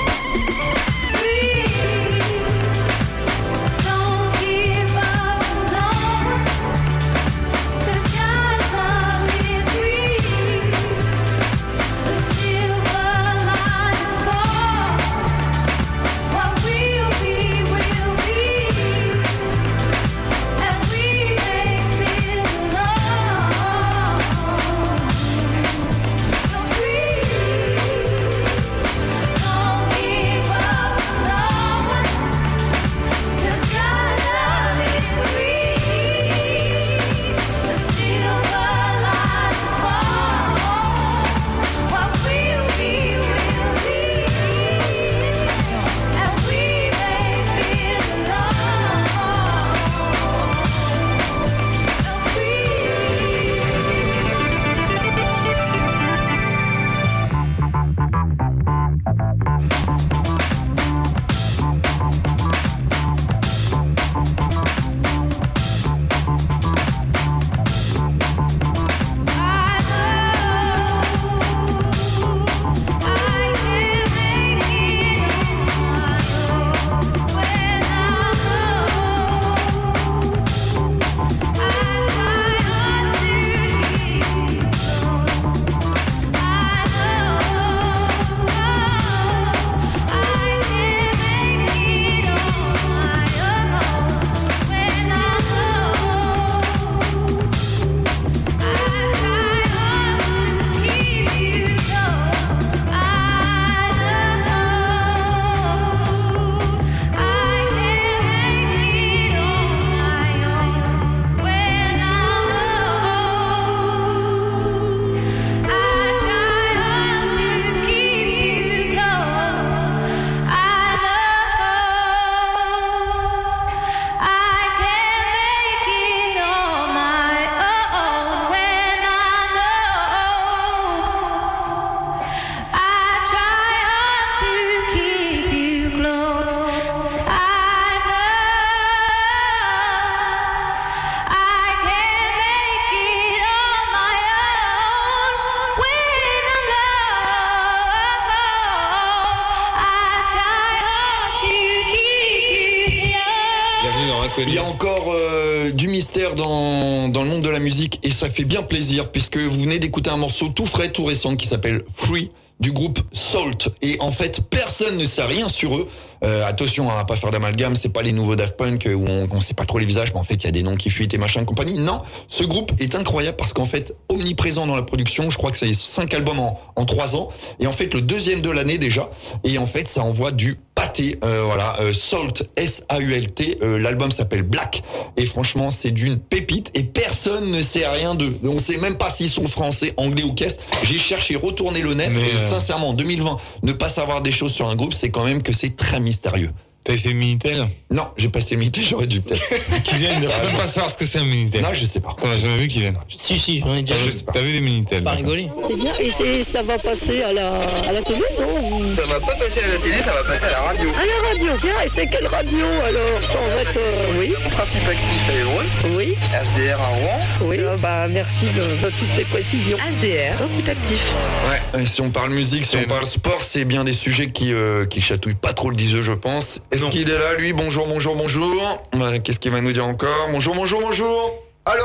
Il y a encore euh, du mystère dans, dans le monde de la musique et ça fait bien plaisir puisque vous venez d'écouter un morceau tout frais, tout récent qui s'appelle Free du groupe Salt. Et en fait, personne ne sait rien sur eux. Euh, attention à pas faire d'amalgame, c'est pas les nouveaux Daft Punk où on, on sait pas trop les visages, mais en fait il y a des noms qui fuitent et machin et compagnie. Non, ce groupe est incroyable parce qu'en fait omniprésent dans la production. Je crois que c'est cinq albums en, en trois ans et en fait le deuxième de l'année déjà. Et en fait ça envoie du pâté. Euh, voilà, euh, Salt, S A U L T. Euh, l'album s'appelle Black et franchement c'est d'une pépite et personne ne sait rien d'eux. On sait même pas s'ils sont français, anglais ou qu'est-ce. J'ai cherché, retourné le net. Mais et euh... sincèrement, en deux mille vingt, ne pas savoir des choses sur un groupe, c'est quand même que c'est très mystérieux. T'as fait le Minitel? Non, j'ai passé le Minitel, j'aurais dû peut-être. Qui viennent de même pas savoir ce que c'est un Minitel. Non, je sais pas. On a jamais vu qui viennent. Si, si, j'en ai déjà vu. T'as vu des Minitel? Pas rigolé. C'est bien, et c'est, ça va passer à la, à la télé, non? Ça va pas passer à la télé, ça va passer à la radio. À la radio, tiens, et c'est quelle radio alors? Sans être. Euh, oui. Principe actif à Évreux. Oui. H D R à Rouen. Oui, euh, bah merci de, de toutes ces précisions. H D R, Principe actif. Ouais, si on parle musique, si on parle sport, c'est bien des sujets qui, euh, qui chatouillent pas trop le diseux, je pense. Est-ce non. qu'il est là, lui? Bonjour, bonjour, bonjour. Qu'est-ce qu'il va nous dire encore? Bonjour, bonjour, bonjour. Allô?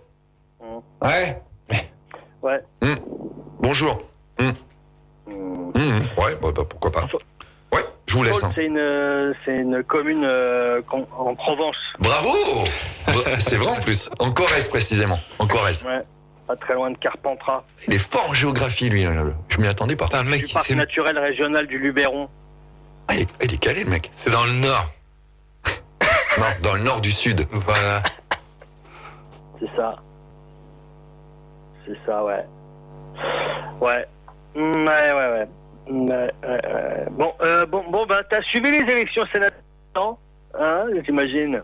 mmh. Ouais. Ouais. Mmh. Bonjour. Mmh. Mmh. Mmh. Ouais, bah, bah, pourquoi pas. Ouais, je vous laisse. Hein. C'est une, c'est une commune euh, en Provence. Bravo. C'est vrai en plus. En Corrèze précisément. En Corrèze. Ouais. Pas très loin de Carpentras. Il est fort en géographie, lui. Je m'y attendais pas. Un mec du parc fait... naturel régional du Luberon. Ah, il est, il est calé, le mec. C'est dans le nord. Non, dans le nord du sud. Voilà. C'est ça. C'est ça, ouais. Ouais. Ouais, ouais, ouais. ouais, ouais, ouais. Bon, euh, bon, bon, bah, t'as suivi les élections sénatoriales, hein, j'imagine.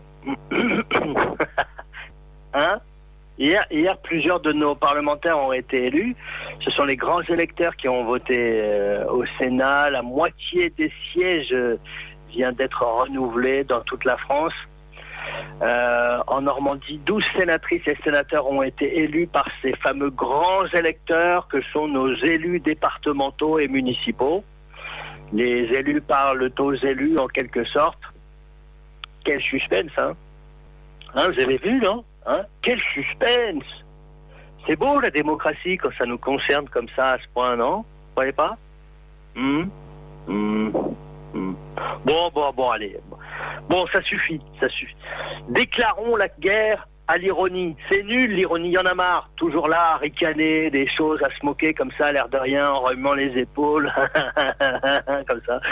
Hein? Hier, hier, plusieurs de nos parlementaires ont été élus. Ce sont les grands électeurs qui ont voté euh, au Sénat. La moitié des sièges euh, vient d'être renouvelée dans toute la France. Euh, en Normandie, douze sénatrices et sénateurs ont été élus par ces fameux grands électeurs que sont nos élus départementaux et municipaux. Les élus parlent aux élus en quelque sorte. Quel suspense, hein, hein vous avez vu, non hein Quel suspense. C'est beau la démocratie quand ça nous concerne comme ça à ce point, non? Vous croyez pas? Hum hum hum. Bon, bon, bon, allez. Bon, ça suffit, ça suffit. Déclarons la guerre à l'ironie. C'est nul l'ironie, il y en a marre. Toujours là, à ricaner, des choses, à se moquer comme ça, l'air de rien, en remuant les épaules. Comme ça.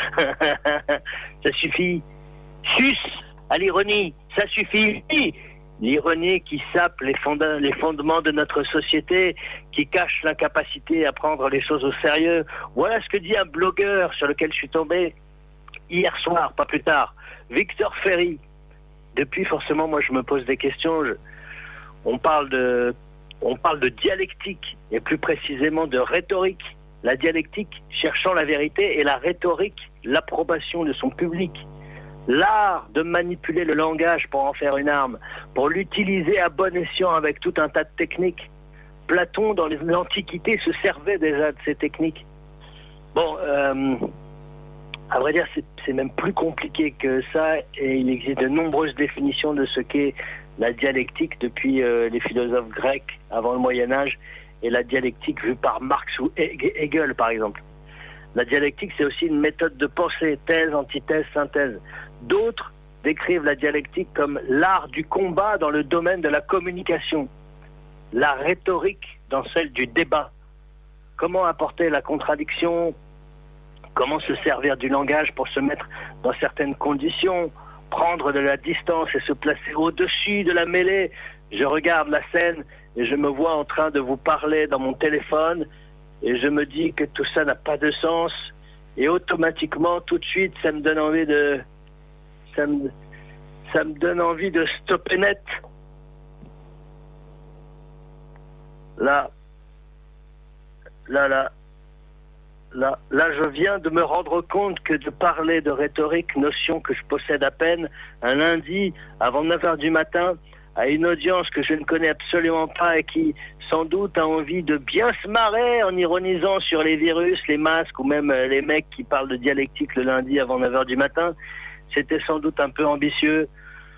Ça suffit. Sus à l'ironie, ça suffit. L'ironie qui sape les, fonda- les fondements de notre société, qui cache l'incapacité à prendre les choses au sérieux. Voilà ce que dit un blogueur sur lequel je suis tombé hier soir, pas plus tard. Victor Ferry. Depuis, forcément, moi, je me pose des questions. Je... On parle de... On parle de dialectique, et plus précisément de rhétorique. La dialectique, cherchant la vérité, et la rhétorique, l'approbation de son public. L'art de manipuler le langage pour en faire une arme, pour l'utiliser à bon escient avec tout un tas de techniques. Platon, dans l'Antiquité, se servait déjà de ces techniques. Bon, euh, à vrai dire, c'est, c'est même plus compliqué que ça, et il existe de nombreuses définitions de ce qu'est la dialectique depuis euh, les philosophes grecs avant le Moyen-Âge, et la dialectique vue par Marx ou Hegel, par exemple. La dialectique, c'est aussi une méthode de pensée, thèse, antithèse, synthèse. D'autres décrivent la dialectique comme l'art du combat dans le domaine de la communication, la rhétorique dans celle du débat. Comment apporter la contradiction, comment se servir du langage pour se mettre dans certaines conditions, prendre de la distance et se placer au-dessus de la mêlée. Je regarde la scène et je me vois en train de vous parler dans mon téléphone et je me dis que tout ça n'a pas de sens et automatiquement, tout de suite, ça me donne envie de... Ça me, ça me donne envie de stopper net. Là, là, là, là, là, je viens de me rendre compte que de parler de rhétorique, notion que je possède à peine, un lundi, avant neuf heures du matin, à une audience que je ne connais absolument pas et qui, sans doute, a envie de bien se marrer en ironisant sur les virus, les masques ou même les mecs qui parlent de dialectique le lundi avant neuf heures du matin, c'était sans doute un peu ambitieux.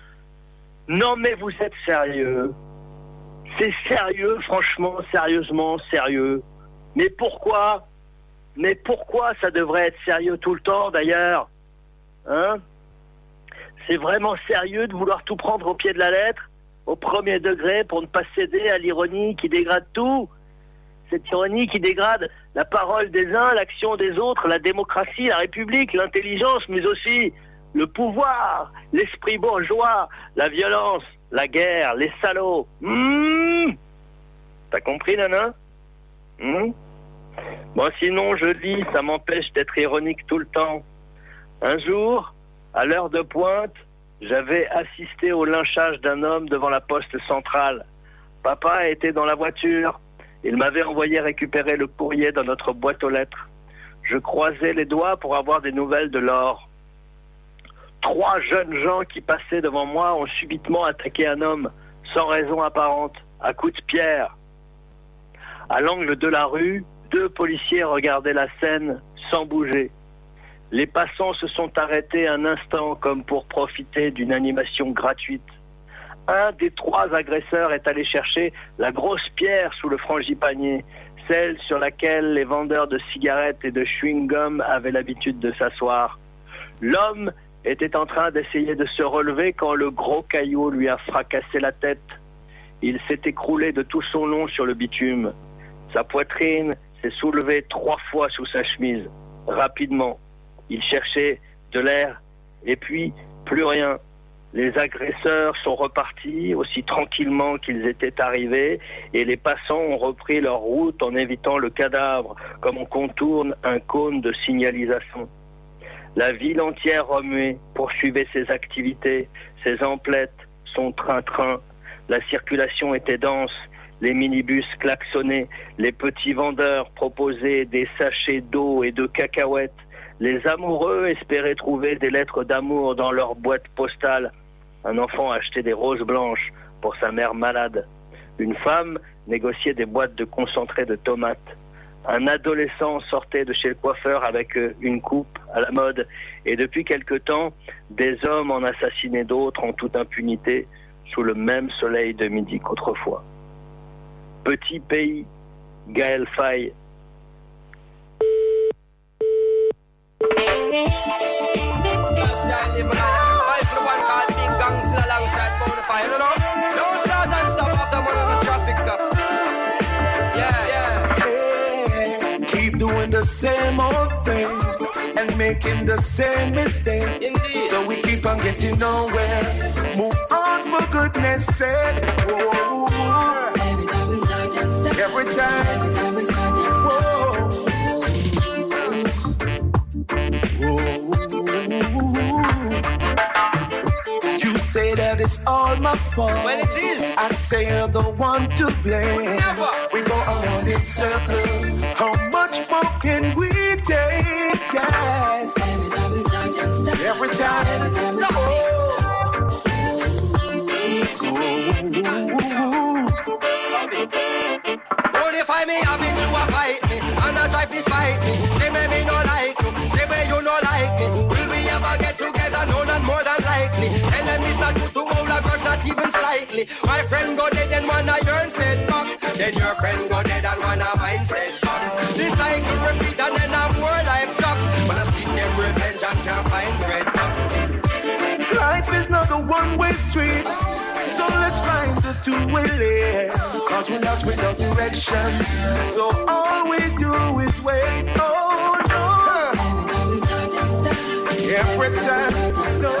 Non mais vous êtes sérieux. C'est sérieux, franchement, sérieusement, sérieux. Mais pourquoi? Mais pourquoi ça devrait être sérieux tout le temps d'ailleurs? Hein? C'est vraiment sérieux de vouloir tout prendre au pied de la lettre, au premier degré, pour ne pas céder à l'ironie qui dégrade tout? Cette ironie qui dégrade la parole des uns, l'action des autres, la démocratie, la République, l'intelligence, mais aussi le pouvoir, l'esprit bourgeois, la violence, la guerre, les salauds. Mmh. T'as compris, nana? Mmh. Bon, sinon, je lis, ça m'empêche d'être ironique tout le temps. Un jour, à l'heure de pointe, j'avais assisté au lynchage d'un homme devant la poste centrale. Papa était dans la voiture. Il m'avait envoyé récupérer le courrier dans notre boîte aux lettres. Je croisais les doigts pour avoir des nouvelles de Laure. Trois jeunes gens qui passaient devant moi ont subitement attaqué un homme, sans raison apparente, à coups de pierre. À l'angle de la rue, deux policiers regardaient la scène sans bouger. Les passants se sont arrêtés un instant comme pour profiter d'une animation gratuite. Un des trois agresseurs est allé chercher la grosse pierre sous le frangipanier, celle sur laquelle les vendeurs de cigarettes et de chewing-gum avaient l'habitude de s'asseoir. L'homme était en train d'essayer de se relever quand le gros caillou lui a fracassé la tête. Il s'est écroulé de tout son long sur le bitume. Sa poitrine s'est soulevée trois fois sous sa chemise. Rapidement, il cherchait de l'air et puis plus rien. Les agresseurs sont repartis aussi tranquillement qu'ils étaient arrivés et les passants ont repris leur route en évitant le cadavre comme on contourne un cône de signalisation. La ville entière remuée poursuivait ses activités, ses emplettes, son train-train. La circulation était dense, les minibus klaxonnaient, les petits vendeurs proposaient des sachets d'eau et de cacahuètes. Les amoureux espéraient trouver des lettres d'amour dans leurs boîtes postales. Un enfant achetait des roses blanches pour sa mère malade. Une femme négociait des boîtes de concentré de tomates. Un adolescent sortait de chez le coiffeur avec une coupe à la mode. Et depuis quelque temps, des hommes en assassinaient d'autres en toute impunité, sous le même soleil de midi qu'autrefois. Petit pays, Gaël Faye. Keep doing the same old thing and making the same mistake. Indeed. So we keep on getting nowhere. Move on for goodness sake. Whoa. Every time we start and stop. Every time. Every time we start and stop. Whoa. You say that it's all my fault. Well, it is. I say you're the one to blame. Never. We go around in circles. How much more can we take? Yes. Every time we start and stop. Every time. Every time we start and stop. Only find me having to a fight me, and I try to fight me. Say me me no like you, say me you no like me. Will we ever get together? No, not more than likely. Tell them it's not good to hold a grudge, not even slightly. My friend go dead and one of yours said back. Then your friend go dead and one of mine said back. The cycle repeat and then I'm more life top. But I see them revenge and can't find bread back. Life is not a one-way street, so let's find the two-way lane. Cause we're lost without direction, so all we do is wait. Oh no. Every time, no.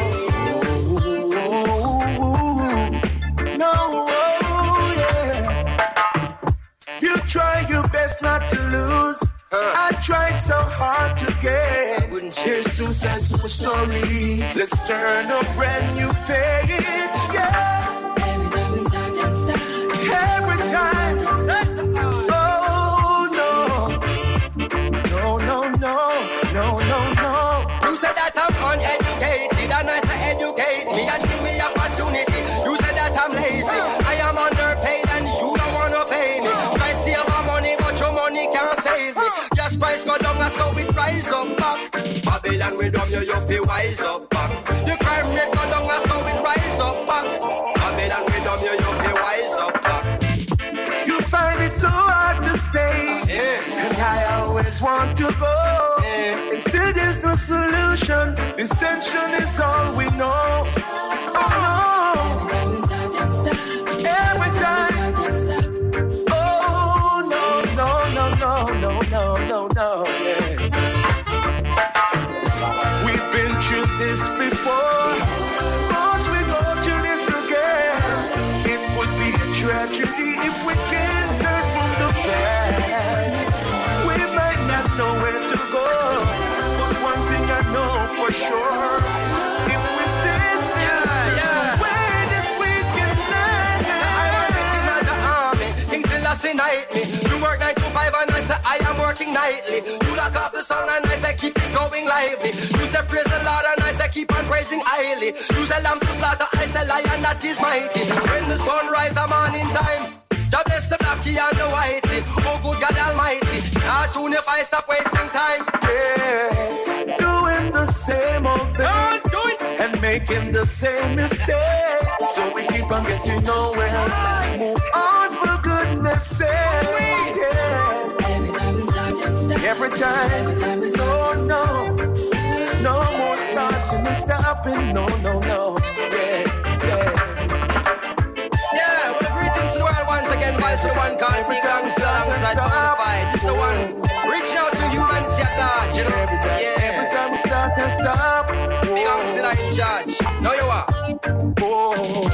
No, oh, yeah. You try your best not to lose. I try so hard to get. Here's Susan's super story. Let's turn a brand new page. Yeah. Every time we start and stop. Every time. Oh no. No, no, no. No, no, no. You said that I'm uneducated and I say educate me and give me opportunity. You said that I'm lazy. I am underpaid and you don't wanna pay me. Try save my money but your money can't save me. Gas price go down and so it rise up back. Babylon we dumb you, you feel wise up back. The crime rate go down and so it rise up back. Babylon we dumb you, you feel wise up back. You find it so hard to stay, yeah. And I always want to go, yeah. And still there's no solution. Dissension is all we know. Oh no. Every time. Oh no, no, no, no, no, no, no, no, yeah. We've been through this before. Once we go through this again, it would be a tragedy if we can't learn from the past. We might not know where to go, but one thing I know for sure, if we stand still, yeah, yeah. The way that we can learn. I'm working at the army, King Selassie night me. You work nine to five and I say I am working nightly. You lock off the sun and I say keep it going lively. You say praise the Lord and I say keep on praising highly. You say lamb to slaughter, I say lion that is mighty. When the sun rise, I'm on in time. God bless the blacky and the whitey. Oh good God Almighty, start tune if I stop wasting time. Yes, doing the same old thing, do it. And making the same mistake. So we keep on getting nowhere. Move on for goodness sake. Yes. Every time we start and stop. Every time. Every time we start and stop. No, no more starting and stopping. No, no, no. Yeah, yeah. Yeah, well, greetings to the world once again. Vice the one called Big Gangsta alongside Bonafide. This is the one reaching out to humanity at large, you know. Every time, yeah. Every time we start and stop. Big Gangsta in charge. Now you are. Oh.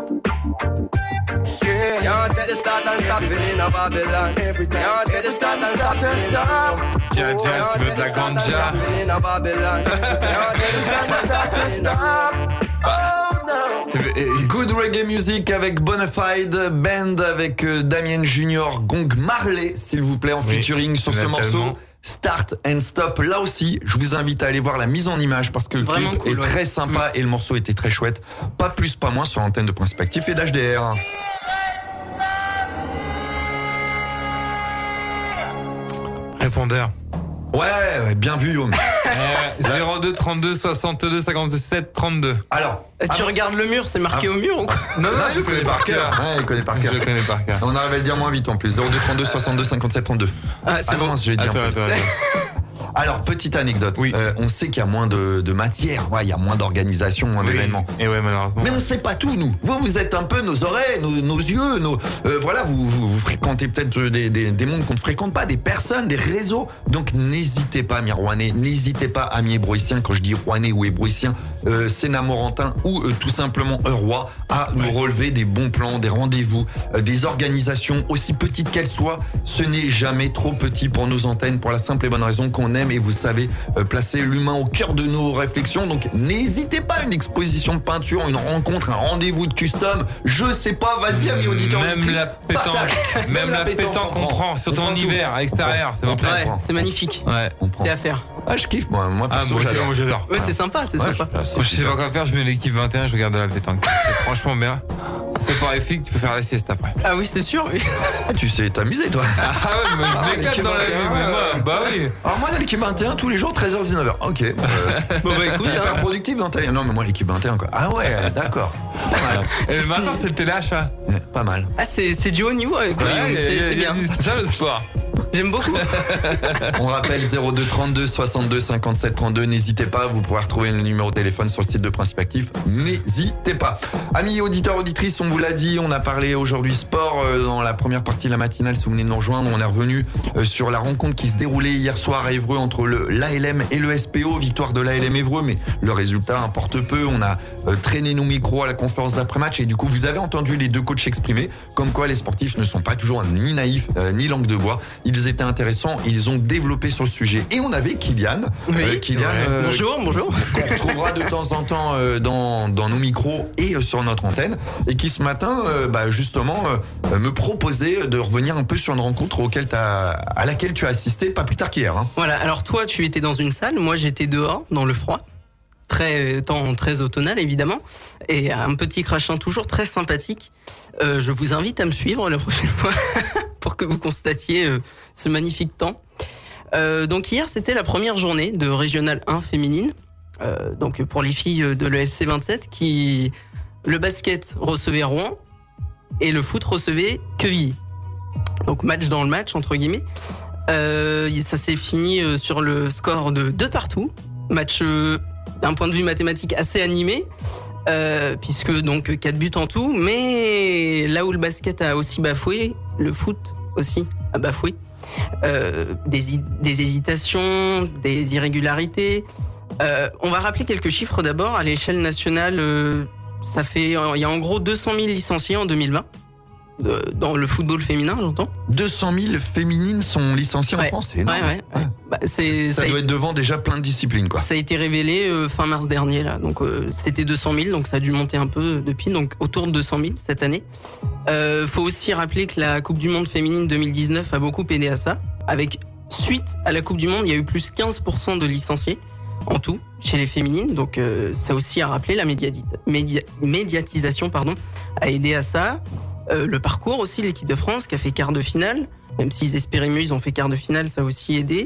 Yeah. Can't tell the start and stop feeling of Babylon. Every time. Can't tell the start and stop and stop. Tiens, tiens, tu veux de la ganja? Feeling of Babylon. Can't tell the start and stop and stop. Oh no. Good reggae music avec Bonafide Band avec euh, Damien Junior, Gong Marley, s'il vous plaît, en Oui, featuring sur il y en ce a morceau. tellement. Start and Stop. Là aussi, je vous invite à aller voir la mise en image parce que le Vraiment clip cool, est ouais. très sympa Mmh. et le morceau était très chouette. Pas plus, pas moins sur l'antenne de Principe Actif et d'H D R. Répondeur. Ouais, ouais, bien vu, Homme. Euh, zéro deux trente-deux soixante-deux cinquante-sept trente-deux. Alors, Tu avant- regardes le mur, c'est marqué Ah. au mur ou quoi? Non, non, Ah, je connais par cœur. Ouais, il connaît par cœur. Je connais par cœur. On arrive à le dire moins vite en plus. zéro deux trente-deux soixante-deux cinquante-sept trente-deux. Ah, c'est Ah bon. non, j'ai dit un Attends, peu. attends, attends. Alors, petite anecdote. Oui. Euh, on sait qu'il y a moins de, de matière, ouais, il y a moins d'organisation, moins Oui. d'événements. Et ouais, malheureusement. Mais on sait pas tout, nous. Vous, vous êtes un peu nos oreilles, nos, nos yeux, nos, euh, voilà, vous, vous, vous fréquentez peut-être des, des, des mondes qu'on ne fréquente pas, des personnes, des réseaux. Donc, n'hésitez pas, amis rouennais, n'hésitez pas, amis hébroïciens, quand je dis rouennais ou hébroïciens, euh, sénamorantin ou euh, tout simplement roi, à nous relever des bons plans, des rendez-vous, euh, des organisations, aussi petites qu'elles soient. Ce n'est jamais trop petit pour nos antennes, pour la simple et bonne raison qu'on aime, et vous savez, euh, placer l'humain au cœur de nos réflexions. Donc, n'hésitez pas, une exposition de peinture, une rencontre, un rendez-vous de custom, je sais pas, vas-y, amis auditeurs, Même auditrices, la pétanque, partage. même la pétanque on prend, surtout On en prend hiver, tout. à l'extérieur, c'est On bon. prend, on Ouais, prend. c'est magnifique. Ouais. On prend. C'est à faire. Ah, je kiffe, moi, moi Ah, perso, moi aussi, j'adore. moi j'adore. Ouais, c'est sympa, c'est Ouais, sympa. je- c'est Moi, je sais super. pas quoi faire, je mets l'équipe vingt et un, je regarde la pétanque. C'est franchement bien. C'est pas efficace, tu peux faire la sieste après. Ah oui, c'est sûr. Oui. Ah, tu sais t'amuser, toi. Ah ouais, mais Ah, je m'éclate l'équipe dans la vie, vingt et un, mais moi, euh, bah oui. Alors moi, dans l'équipe vingt et un, tous les jours, treize heures dix-neuf heures. Ok. Euh, Bon bah écoute, Hyper hein. productif, vingt et un. Non, mais moi, l'équipe vingt et un, quoi. Ah ouais, d'accord. Pas mal. Et maintenant, c'est le téléachat. Ouais, pas mal. Ah, c'est c'est du haut niveau, avec Ouais, Guillaume, il y a- c'est il y a- c'est il y a- bien. c'est ça le sport. J'aime beaucoup. On rappelle zéro deux trente-deux soixante-deux cinquante-sept trente-deux. N'hésitez pas, vous pourrez retrouver le numéro de téléphone sur le site de Principe Actif. N'hésitez pas. Amis auditeurs, auditrices, on vous l'a dit, on a parlé aujourd'hui sport euh, dans la première partie de la matinale. Si vous venez de nous rejoindre, on est revenu euh, sur la rencontre qui se déroulait hier soir à Évreux entre le l'A L M et le S P O. Victoire de l'A L M Évreux, mais le résultat importe peu. On a euh, traîné nos micros à la conférence d'après-match et du coup, vous avez entendu les deux coachs s'exprimer, comme quoi les sportifs ne sont pas toujours ni naïfs euh, ni langue de bois. Ils étaient intéressants, ils ont développé sur le sujet. Et on avait Kylian, Oui. euh, Kylian, euh, Bonjour, bonjour. qu'on retrouvera de temps en temps euh, dans, dans nos micros et euh, sur notre antenne, et qui ce matin, euh, bah, justement, euh, me proposait de revenir un peu sur une rencontre auquel t'as, à laquelle tu as assisté pas plus tard qu'hier. Hein. Voilà, alors toi, tu étais dans une salle, moi j'étais dehors, dans le froid. Très, temps très automnal, évidemment. Et un petit crachin toujours très sympathique. Euh, je vous invite à me suivre la prochaine fois pour que vous constatiez euh, ce magnifique temps. Euh, donc hier, c'était la première journée de Régional un féminine. Euh, donc pour les filles de l'E F C vingt-sept, qui le basket recevait Rouen et le foot recevait Quevilly. Donc match dans le match, entre guillemets. Euh, ça s'est fini euh, sur le score de deux partout. Match euh, d'un point de vue mathématique assez animé, euh, puisque donc quatre buts en tout. Mais là où le basket a aussi bafoué, le foot aussi a bafoué. Euh, des, des hésitations, des irrégularités. Euh, on va rappeler quelques chiffres d'abord. À l'échelle nationale, euh, ça fait, il y a en gros deux cent mille licenciés en deux mille vingt. Euh, dans le football féminin, j'entends. deux cent mille féminines sont licenciées Ouais. en France, c'est énorme. Ouais, ouais, ouais. Bah, c'est, Ça, ça, doit a, être devant déjà plein de disciplines, quoi. ça a été révélé euh, fin mars dernier, là. Donc, euh, c'était deux cent mille, donc ça a dû monter un peu depuis. Donc, autour de deux cent mille cette année. Euh, faut aussi rappeler que la Coupe du Monde féminine deux mille dix-neuf a beaucoup aidé à ça. Avec, suite à la Coupe du Monde, il y a eu plus quinze pour cent de licenciés en tout chez les féminines. Donc, euh, ça aussi a rappelé la médiati- média- médiatisation, pardon, a aidé à ça. Euh, le parcours aussi, l'équipe de France qui a fait quart de finale, même s'ils espéraient mieux, ils ont fait quart de finale, ça a aussi aidé.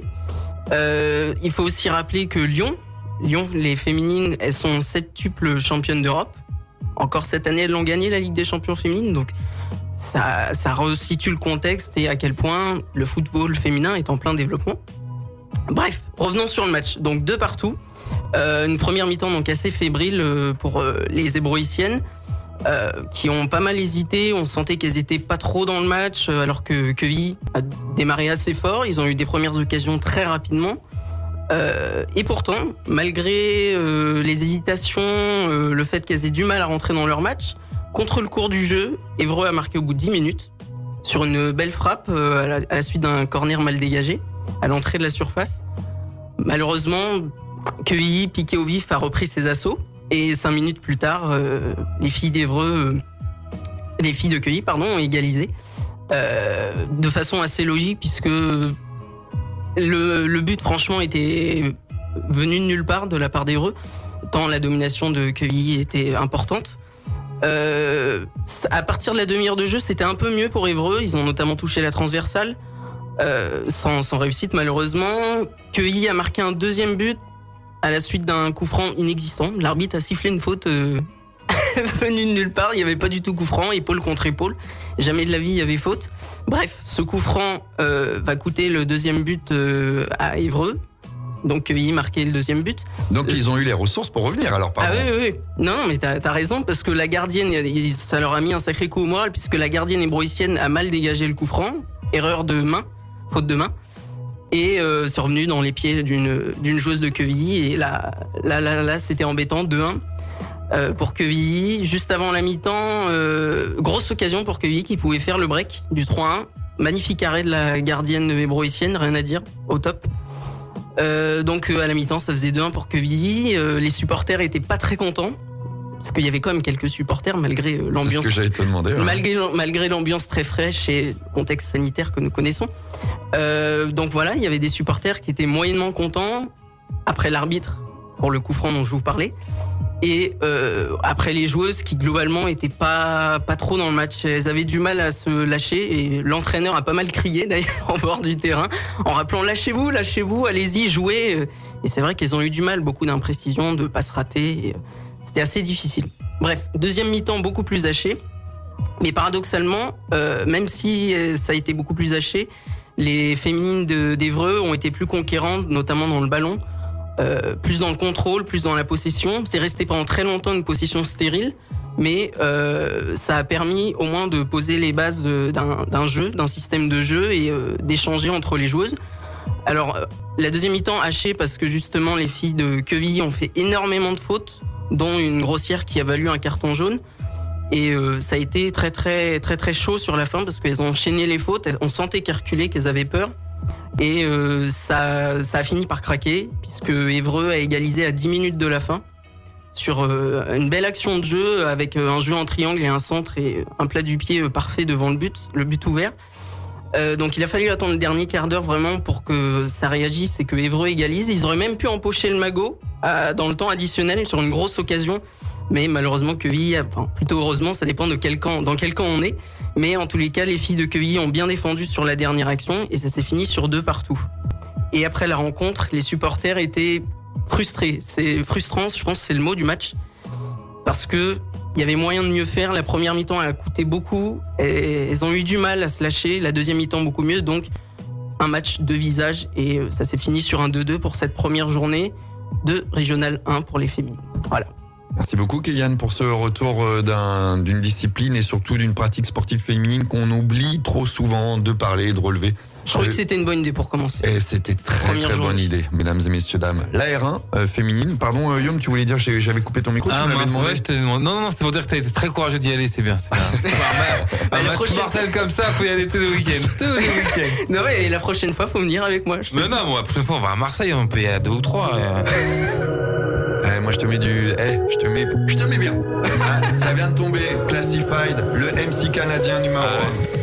Euh, il faut aussi rappeler que Lyon, Lyon, les féminines, elles sont septuples championnes d'Europe. Encore cette année, elles l'ont gagné la Ligue des champions féminines, donc ça, ça resitue le contexte et à quel point le football féminin est en plein développement. Bref, revenons sur le match. Donc deux partout, euh, une première mi-temps donc assez fébrile euh, pour euh, les hébroïciennes. Euh, qui ont pas mal hésité, on sentait qu'elles étaient pas trop dans le match, euh, alors que Quevilly a démarré assez fort, ils ont eu des premières occasions très rapidement. Euh, et pourtant, malgré euh, les hésitations, euh, le fait qu'elles aient du mal à rentrer dans leur match, contre le cours du jeu, Évreux a marqué au bout de dix minutes, sur une belle frappe euh, à, la, à la suite d'un corner mal dégagé, à l'entrée de la surface. Malheureusement, Quevilly, piqué au vif, a repris ses assauts. Et cinq minutes plus tard, euh, les filles d'Évreux, euh, les filles de Quevilly, pardon, ont égalisé euh, de façon assez logique puisque le, le but, franchement, était venu de nulle part de la part d'Évreux, tant la domination de Quevilly était importante. Euh, à partir de la demi-heure de jeu, c'était un peu mieux pour Évreux. Ils ont notamment touché la transversale, euh, sans, sans réussite malheureusement. Quevilly a marqué un deuxième but à la suite d'un coup franc inexistant. L'arbitre a sifflé une faute euh, venue de nulle part. Il n'y avait pas du tout coup franc, épaule contre épaule. Jamais de la vie il y avait faute. Bref, ce coup franc euh, va coûter le deuxième but euh, à Évreux. Donc Quevilly marquait le deuxième but. Donc ils ont eu les ressources pour revenir alors, pardon. Ah oui, oui, oui. Non, mais t'as, t'as raison, parce que la gardienne, ça leur a mis un sacré coup au moral, puisque la gardienne hébroïcienne a mal dégagé le coup franc. Erreur de main, faute de main. Et euh, c'est revenu dans les pieds d'une, d'une joueuse de Quevilly. Et là, là, là, là c'était embêtant, deux un euh, pour Quevilly. Juste avant la mi-temps, euh, grosse occasion pour Quevilly qui pouvait faire le break du trois un. Magnifique arrêt de la gardienne hébroïcienne, rien à dire, au top. Euh, donc euh, à la mi-temps, ça faisait deux un pour Quevilly. Euh, les supporters étaient pas très contents, parce qu'il y avait quand même quelques supporters malgré euh, l'ambiance. C'est ce que j'allais te demander. Ouais. Malgré, malgré l'ambiance très fraîche et le contexte sanitaire que nous connaissons. Euh, donc voilà, il y avait des supporters qui étaient moyennement contents après l'arbitre pour le coup franc dont je vous parlais. Et euh, après les joueuses qui globalement étaient pas pas trop dans le match, elles avaient du mal à se lâcher et l'entraîneur a pas mal crié d'ailleurs en bord du terrain en rappelant lâchez-vous, lâchez-vous, allez-y, jouez. Et c'est vrai qu'elles ont eu du mal, beaucoup d'imprécisions, de passes ratées. Et c'était assez difficile. Bref, deuxième mi-temps beaucoup plus haché, mais paradoxalement, euh, même si ça a été beaucoup plus haché, les féminines de, d'Évreux ont été plus conquérantes, notamment dans le ballon. Euh, plus dans le contrôle, plus dans la possession. C'est resté pendant très longtemps une possession stérile, mais euh, ça a permis au moins de poser les bases d'un, d'un jeu, d'un système de jeu et euh, d'échanger entre les joueuses. Alors, euh, la deuxième mi-temps hachée parce que justement les filles de Quevilly ont fait énormément de fautes, dont une grossière qui a valu un carton jaune. Et euh, ça a été très très très très chaud sur la fin parce qu'elles ont enchaîné les fautes. On sentait qu'elles reculaient, qu'elles avaient peur. Et euh, ça, ça a fini par craquer, puisque Évreux a égalisé à dix minutes de la fin, sur euh, une belle action de jeu, avec euh, un jeu en triangle et un centre, et un plat du pied euh, parfait devant le but, le but ouvert. Euh, donc il a fallu attendre le dernier quart d'heure vraiment pour que ça réagisse et que Évreux égalise. Ils auraient même pu empocher le magot à, dans le temps additionnel sur une grosse occasion, mais malheureusement Quevilly, enfin plutôt heureusement, ça dépend de quel camp, dans quel camp on est. Mais en tous les cas, les filles de Quevilly ont bien défendu sur la dernière action et ça s'est fini sur deux partout. Et après la rencontre, les supporters étaient frustrés. C'est frustrant, je pense, c'est le mot du match, parce que il y avait moyen de mieux faire. La première mi-temps a coûté beaucoup, et elles ont eu du mal à se lâcher. La deuxième mi-temps beaucoup mieux, donc un match de visage et ça s'est fini sur un deux deux pour cette première journée de Régional un pour les féminines. Voilà. Merci beaucoup Kéliane pour ce retour d'un, d'une discipline et surtout d'une pratique sportive féminine qu'on oublie trop souvent de parler et de relever. Je trouvais que c'était une bonne idée pour commencer. Et c'était très Première très journée. Bonne idée, mesdames et messieurs, dames. La R un euh, féminine, pardon euh, Yom, tu voulais dire, j'avais coupé ton micro, ah, tu m'avais demandé. Ouais, demandé. Non, non, non, c'était pour dire que t'as été très courageux d'y aller, c'est bien. C'est bien. un un match prochaine... mortel comme ça, faut y aller tous les week-ends. Tous les week-ends. Non, mais et la prochaine fois, faut venir avec moi. Mais non, bon, la prochaine fois, on va à Marseille, on peut y aller à deux ou trois. Eh, moi je te mets du... Eh, je te mets... Je te mets bien. Ça vient de tomber, Classified, le M C canadien numéro un. Ah.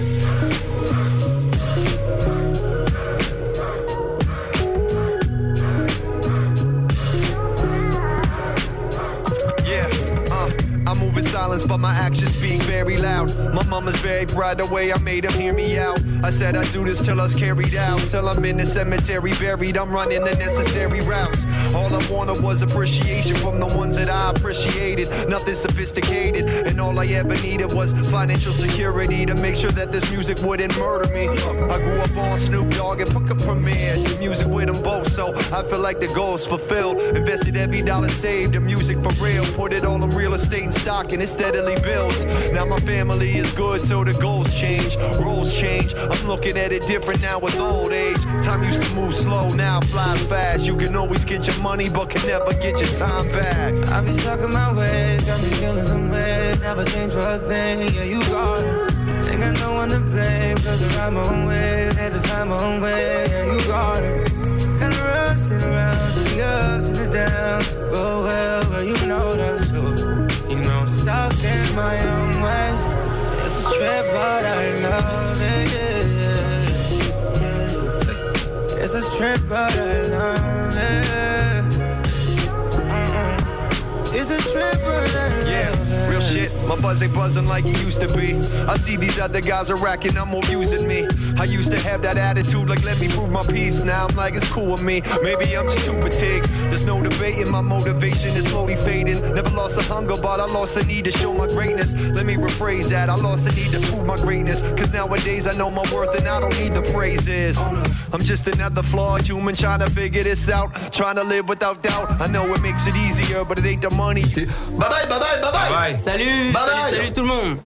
Move in silence, but my actions speak very loud. My mama's very proud the way I made him hear me out. I said I'd do this till I was carried out, till I'm in the cemetery buried. I'm running the necessary routes. All I wanted was appreciation from the ones that I appreciated. Nothing sophisticated, and all I ever needed was financial security to make sure that this music wouldn't murder me. I grew up on Snoop Dogg and Put Premier, the music with them both, so I feel like the goal's fulfilled. Invested every dollar saved, the music for real. Put it all in real estate and stock, and it steadily builds. Now my family is good, so the goals change, roles change. I'm looking at it different now with old age. Time used to move slow, now flies fast. You can always get your money, but can never get your time back. I be stuck in my ways, got me feeling some ways. Never change for a thing, yeah, you got it. Ain't got no one to blame, cause I ride my own way. Had to find my own way, yeah, you got it. Kinda rough, sitting around, the ups and the downs. Go well, well, you know that's true. You know, stuck in my own ways. It's a trip, but I love it, yeah, yeah, yeah. It's It's a trip, but I Yeah, real shit, my buzz ain't buzzing like it used to be. I see these other guys are racking, I'm more using me. I used to have that attitude like let me prove my piece. Now I'm like it's cool with me, maybe I'm just too fatigued. There's no debating, my motivation is slowly fading. Never lost a hunger, but I lost the need to show my greatness. Let me rephrase that, I lost the need to prove my greatness. Cause nowadays I know my worth and I don't need the praises. I'm just another flawed human trying to figure this out. Trying to live without doubt. I know it makes it easier, but it ain't the money. Bye bye, bye bye, bye bye. Salut, Bye salut, bye. salut tout le monde.